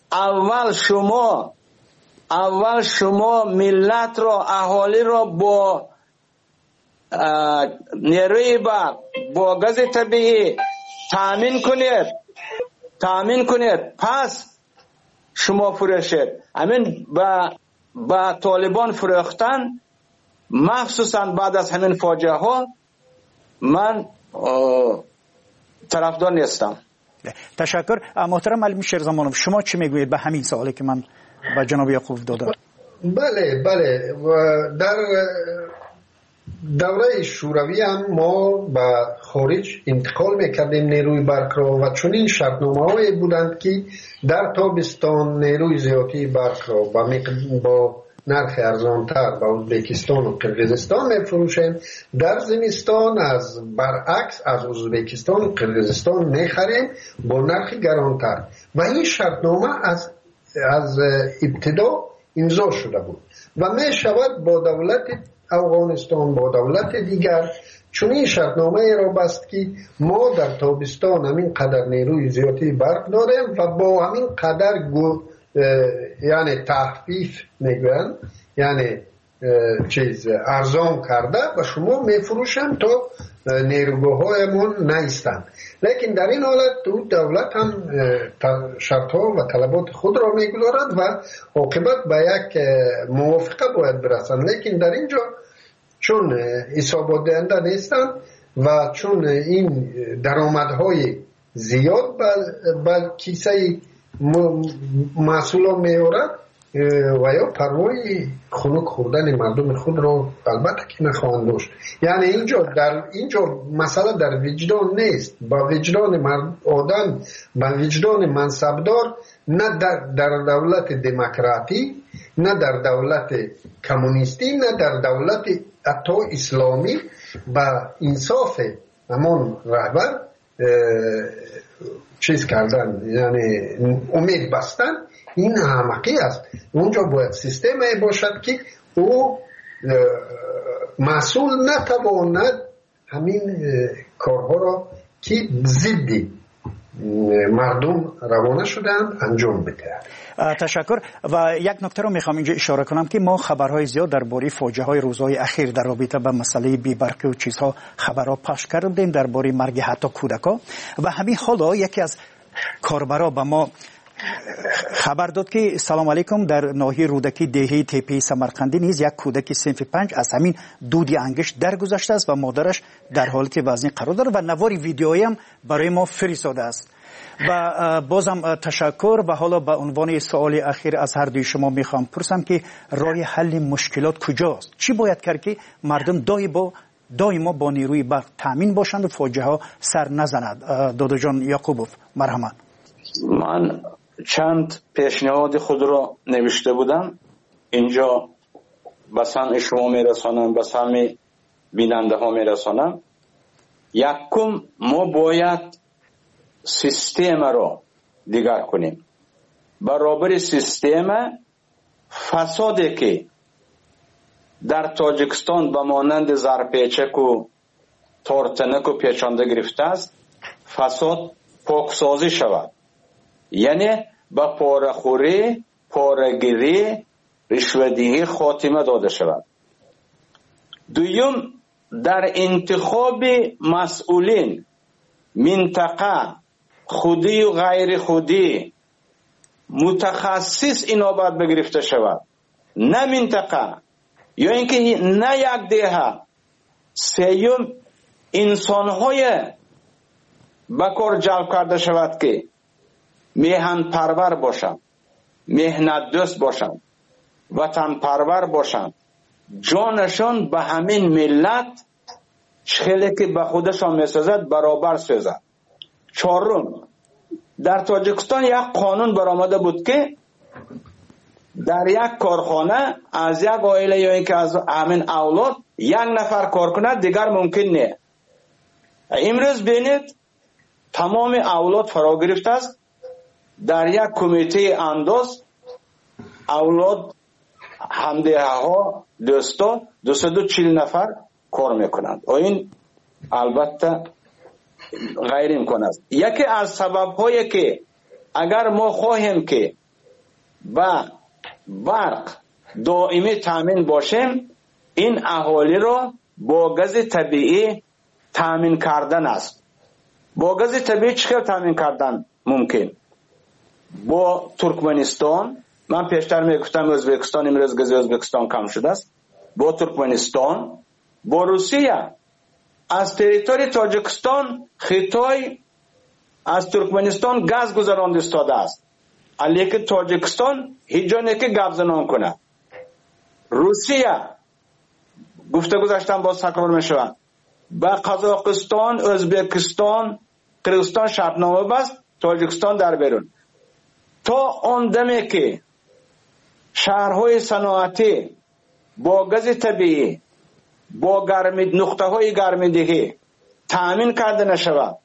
اول شما ملت را، اهالی را با نیروی برق، با گاز طبیعی تامین کنید، پس شما فروشید. همین با طالبان فروختن، مخصوصا بعد از همین فاجعه ها، من طرفدار نیستم. تشکر. محترم علیم شیرزمانوف، شما چی میگویید به همین سوالی که من به جناب یعقوب دادم؟ بله در دوره شوروی هم ما به خارج انتقال میکردیم نیروی برق را و چنین شرطنامه هایی بودند که در تابستان نیروی زیادی برق را با نرخ ارزانتر به ازبکستان و قرقیزستان میفروشیم، در زمستان برعکس از ازبکستان و قرقیزستان میخریم با نرخ گرانتر. و این شرطنامه از ابتدا امضا شده بود و می شود با دولت افغانستان، با دولت دیگر چنین شرطنامه را بست که ما در تابستان همین قدر نیروی زیادی برق داریم و با همین قدر یعنی تخفیف میگوین، یعنی ارزان کرده و شما میفروشن تا نیروگاهایمون نیستن. لیکن در این حالت دولت هم شرطها و طلبات خود را میگذارد و عاقبت به یک موافقه باید برسن. لیکن در اینجا چون حسابات دهنده نیستن و چون این درآمدهای زیاد بل کیسه مسئولان میارد و یا پروای خنک خوردن مردم خود را البته که نخواهند داشت. یعنی اینجا مسئله در وجدان نیست، با وجدان آدم، با وجدان منصبدار، نه در دولت دموکراتی، نه در دولت کمونیستی، نه در دولت حتی اسلامی با انصاف همان رهبر چیز کردن، یعنی امید بستن. این احمقی است. اونجا باید سیستمی باشد که او مسئول نتواند همین کارها را که ضد مردم روانه شدن انجام بده. تشکر. و یک نکته رو میخوام اینجا اشاره کنم که ما خبرهای زیاد درباره فاجعه های روزهای اخیر در رابطه با مسئله بی‌برقی و چیزها خبرها پخش کردیم، درباره مرگ حتی کودکان. و همین حالا یکی از کاربرا به ما خبر داد که سلام علیکم، در ناحیه رودکی دهه تپه سمرقندی نیز یک کودک صنف 5 از همین دودی انگشت درگذشته است و مادرش در حالت وزنی قرار دارد و نواری ویدیویی هم برای ما فرستاده است. و بازم تشکر. و حالا به عنوان سوال اخیر از هر دوی شما میخوام پرسم که راه حل مشکلات کجاست؟ چی باید کرد که مردم دائما با نیروی برق تامین باشند و فاجعه ها سر نزند؟ دادا جان یعقوبوف، مرحمت. من چند پیشنهاد خود را نوشته بودم، اینجا به سمع شما میرسانم، به سمع بیننده ها میرسانم. یکم ما باید سیستم را دیگر کنیم. برابر سیستم فسادی که در تاجیکستان به مانند زرپیچک و تارتنک و پیچانده گرفته است، فساد پاکسازی شود. یعنی با پاره‌خوری، پاره‌گیری، رشوه‌دهی خاتمه داده شود. دوم، در انتخاب مسئولین منطقه خودی و غیر خودی متخصص اینابت بگرفته شود، نه منطقه یا اینکه نه یک دهه. سوم، انسان‌های بکار جلب کرده شود که میهن پرور باشند، مهنت دوست باشند، وطن پرور باشند، جانشان به همین ملت چخیلی که به خودشان میسازد برابر سازد. چهارم، در تاجیکستان یک قانون برآمده بود که در یک کارخانه از یک عائله یا اینکه از همین اولاد یک نفر کار کند، دیگر ممکن نه. امروز بینید تمام اولاد فرا گرفته است. در یک کمیته انداز اولاد همدیه ها دوستا 240 نفر کار میکنند و این البته غیر امکان است. یکی از سبب هایی که اگر ما خواهیم که با برق دائمی تامین باشیم، این اهالی را با گاز طبیعی تامین کردن است. با گاز طبیعی چه تامین کردن ممکن؟ با ترکمنستان، من پیشتر میگفتم ازبکستان، امروز گاز ازبکستان کم شده است، با ترکمنستان، با روسیه. از تریتوری تاجیکستان خطای از ترکمنستان گاز گذراند استاده است، لیکن تاجیکستان هیچ جا نه که گپ زنان کنه. روسیه گفته گذاشتم باز تکرار میشود، با قزاقستان، ازبکستان، قرغیزستان شرطنامه بست، تاجیکستان در بیرون. تا آن دمی که شهرهای صنعتی با گاز طبیعی، با نقطه های گرمیدگی تامین کرده نشود،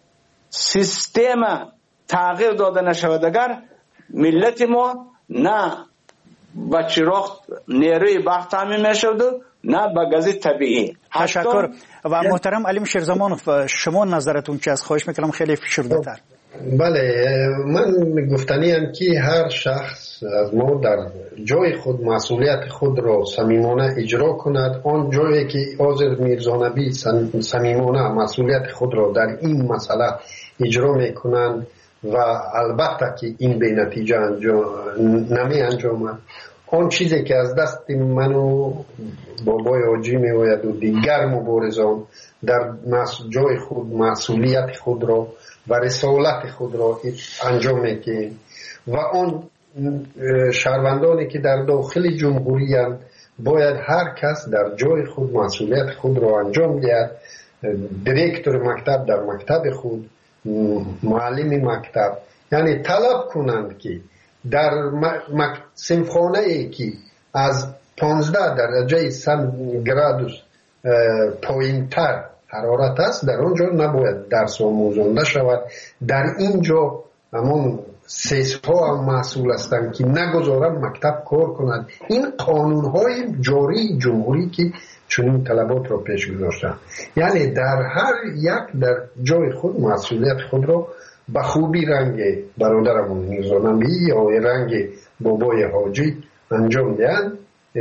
سیستم تغییر داده نشود، اگر ملت ما نه با چراغ نیروی برق تامین میشود نه با گاز طبیعی. تشکر. و محترم علیم شیرزمانوف، شما نظرتون چی است؟ خواهش میکنم خیلی فشرده تر. بله، من گفتنیم که هر شخص از ما در جای خود مسئولیت خود را صمیمانه اجرا کند. آن جایی که آذر میرزانبی صمیمانه مسئولیت خود را در این مسئله اجرا میکنند و البته که این به نتیجه نمی انجامد، آن چیزی که از دست من و بابای حاجی میآید و دیگر مبارزان در جای خود مسئولیت خود را و رسالت خود را انجام میدهیم و آن شهروندانی که در داخل جمهوری اند باید هر کس در جای خود مسئولیت خود را انجام دهد. دیرکتور مکتب در مکتب خود، معلم مکتب، یعنی طلب کنند که در صنفخانه ای که از 15 درجه سانتیگراد پایین تر حرارت است، در آنجا نباید درس آموزانده شود. در اینجا همون سیس‌ها هم مسئول هستند که نگذارند مکتب کار کند. این قانون‌های جاری جمهوری که چنین طلبات را پیش گذاشتند، یعنی در هر یک در جای خود مسئولیت خود را به خوبی رنگ برادرمون میرزانبی یا رنگ بابای حاجی انجام دهند.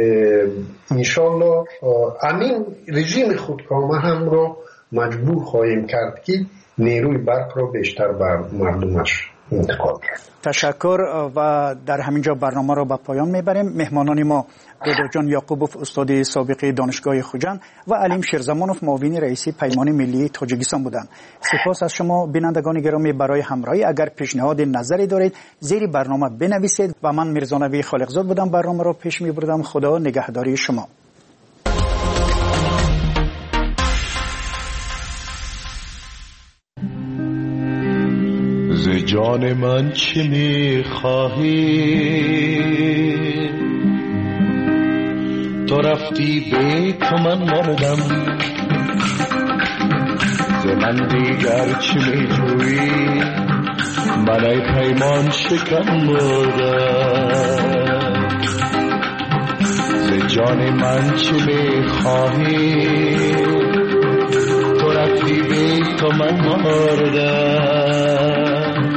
انشالله امین رژیم خودکامه هم را مجبور خواهیم کرد که نیروی برق را بیشتر بر مردمش انتقال کرد. تشکر. و در همینجا برنامه را به پایان میبریم. مهمانان ما رضا یعقوبوف، استاد سابق دانشگاه خوجند، و علیم شیرزمانوف، معاون رئیسی پیمان ملی تاجیکستان بودند. سپاس از شما بینندگان گرامی برای همراهی. اگر پیشنهاد نظری دارید زیر برنامه بنویسید. و من میرزانبی خالقزاد بودم، برنامه را پیش میبردم. خدا نگهداری شما. ز جان من چه میخواهی؟ تو رفتی به تو من مردم، ز من دیگر چه میجویی؟ من ای پیمان شکن مردم. ز جان من چه میخواهی؟ تو رفتی به تو من مردم،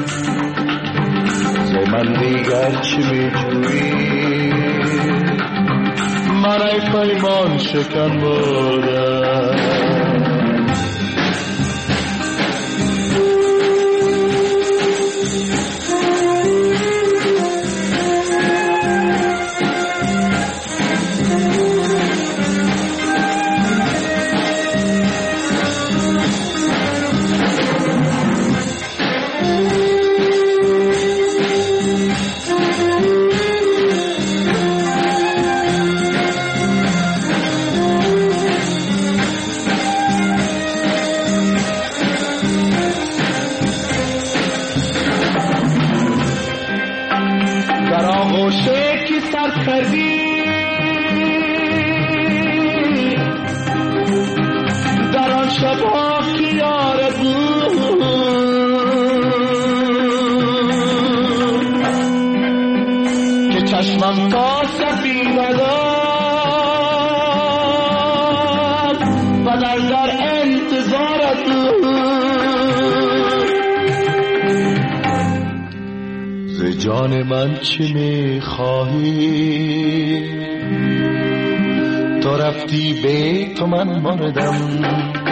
من دیگر چی میجویی؟ من ای پیمان شکن بودم. چشمم تا سفینه داد و در انتظارت ز جان من چه میخواهی؟ تو رفتی به تو من ماندم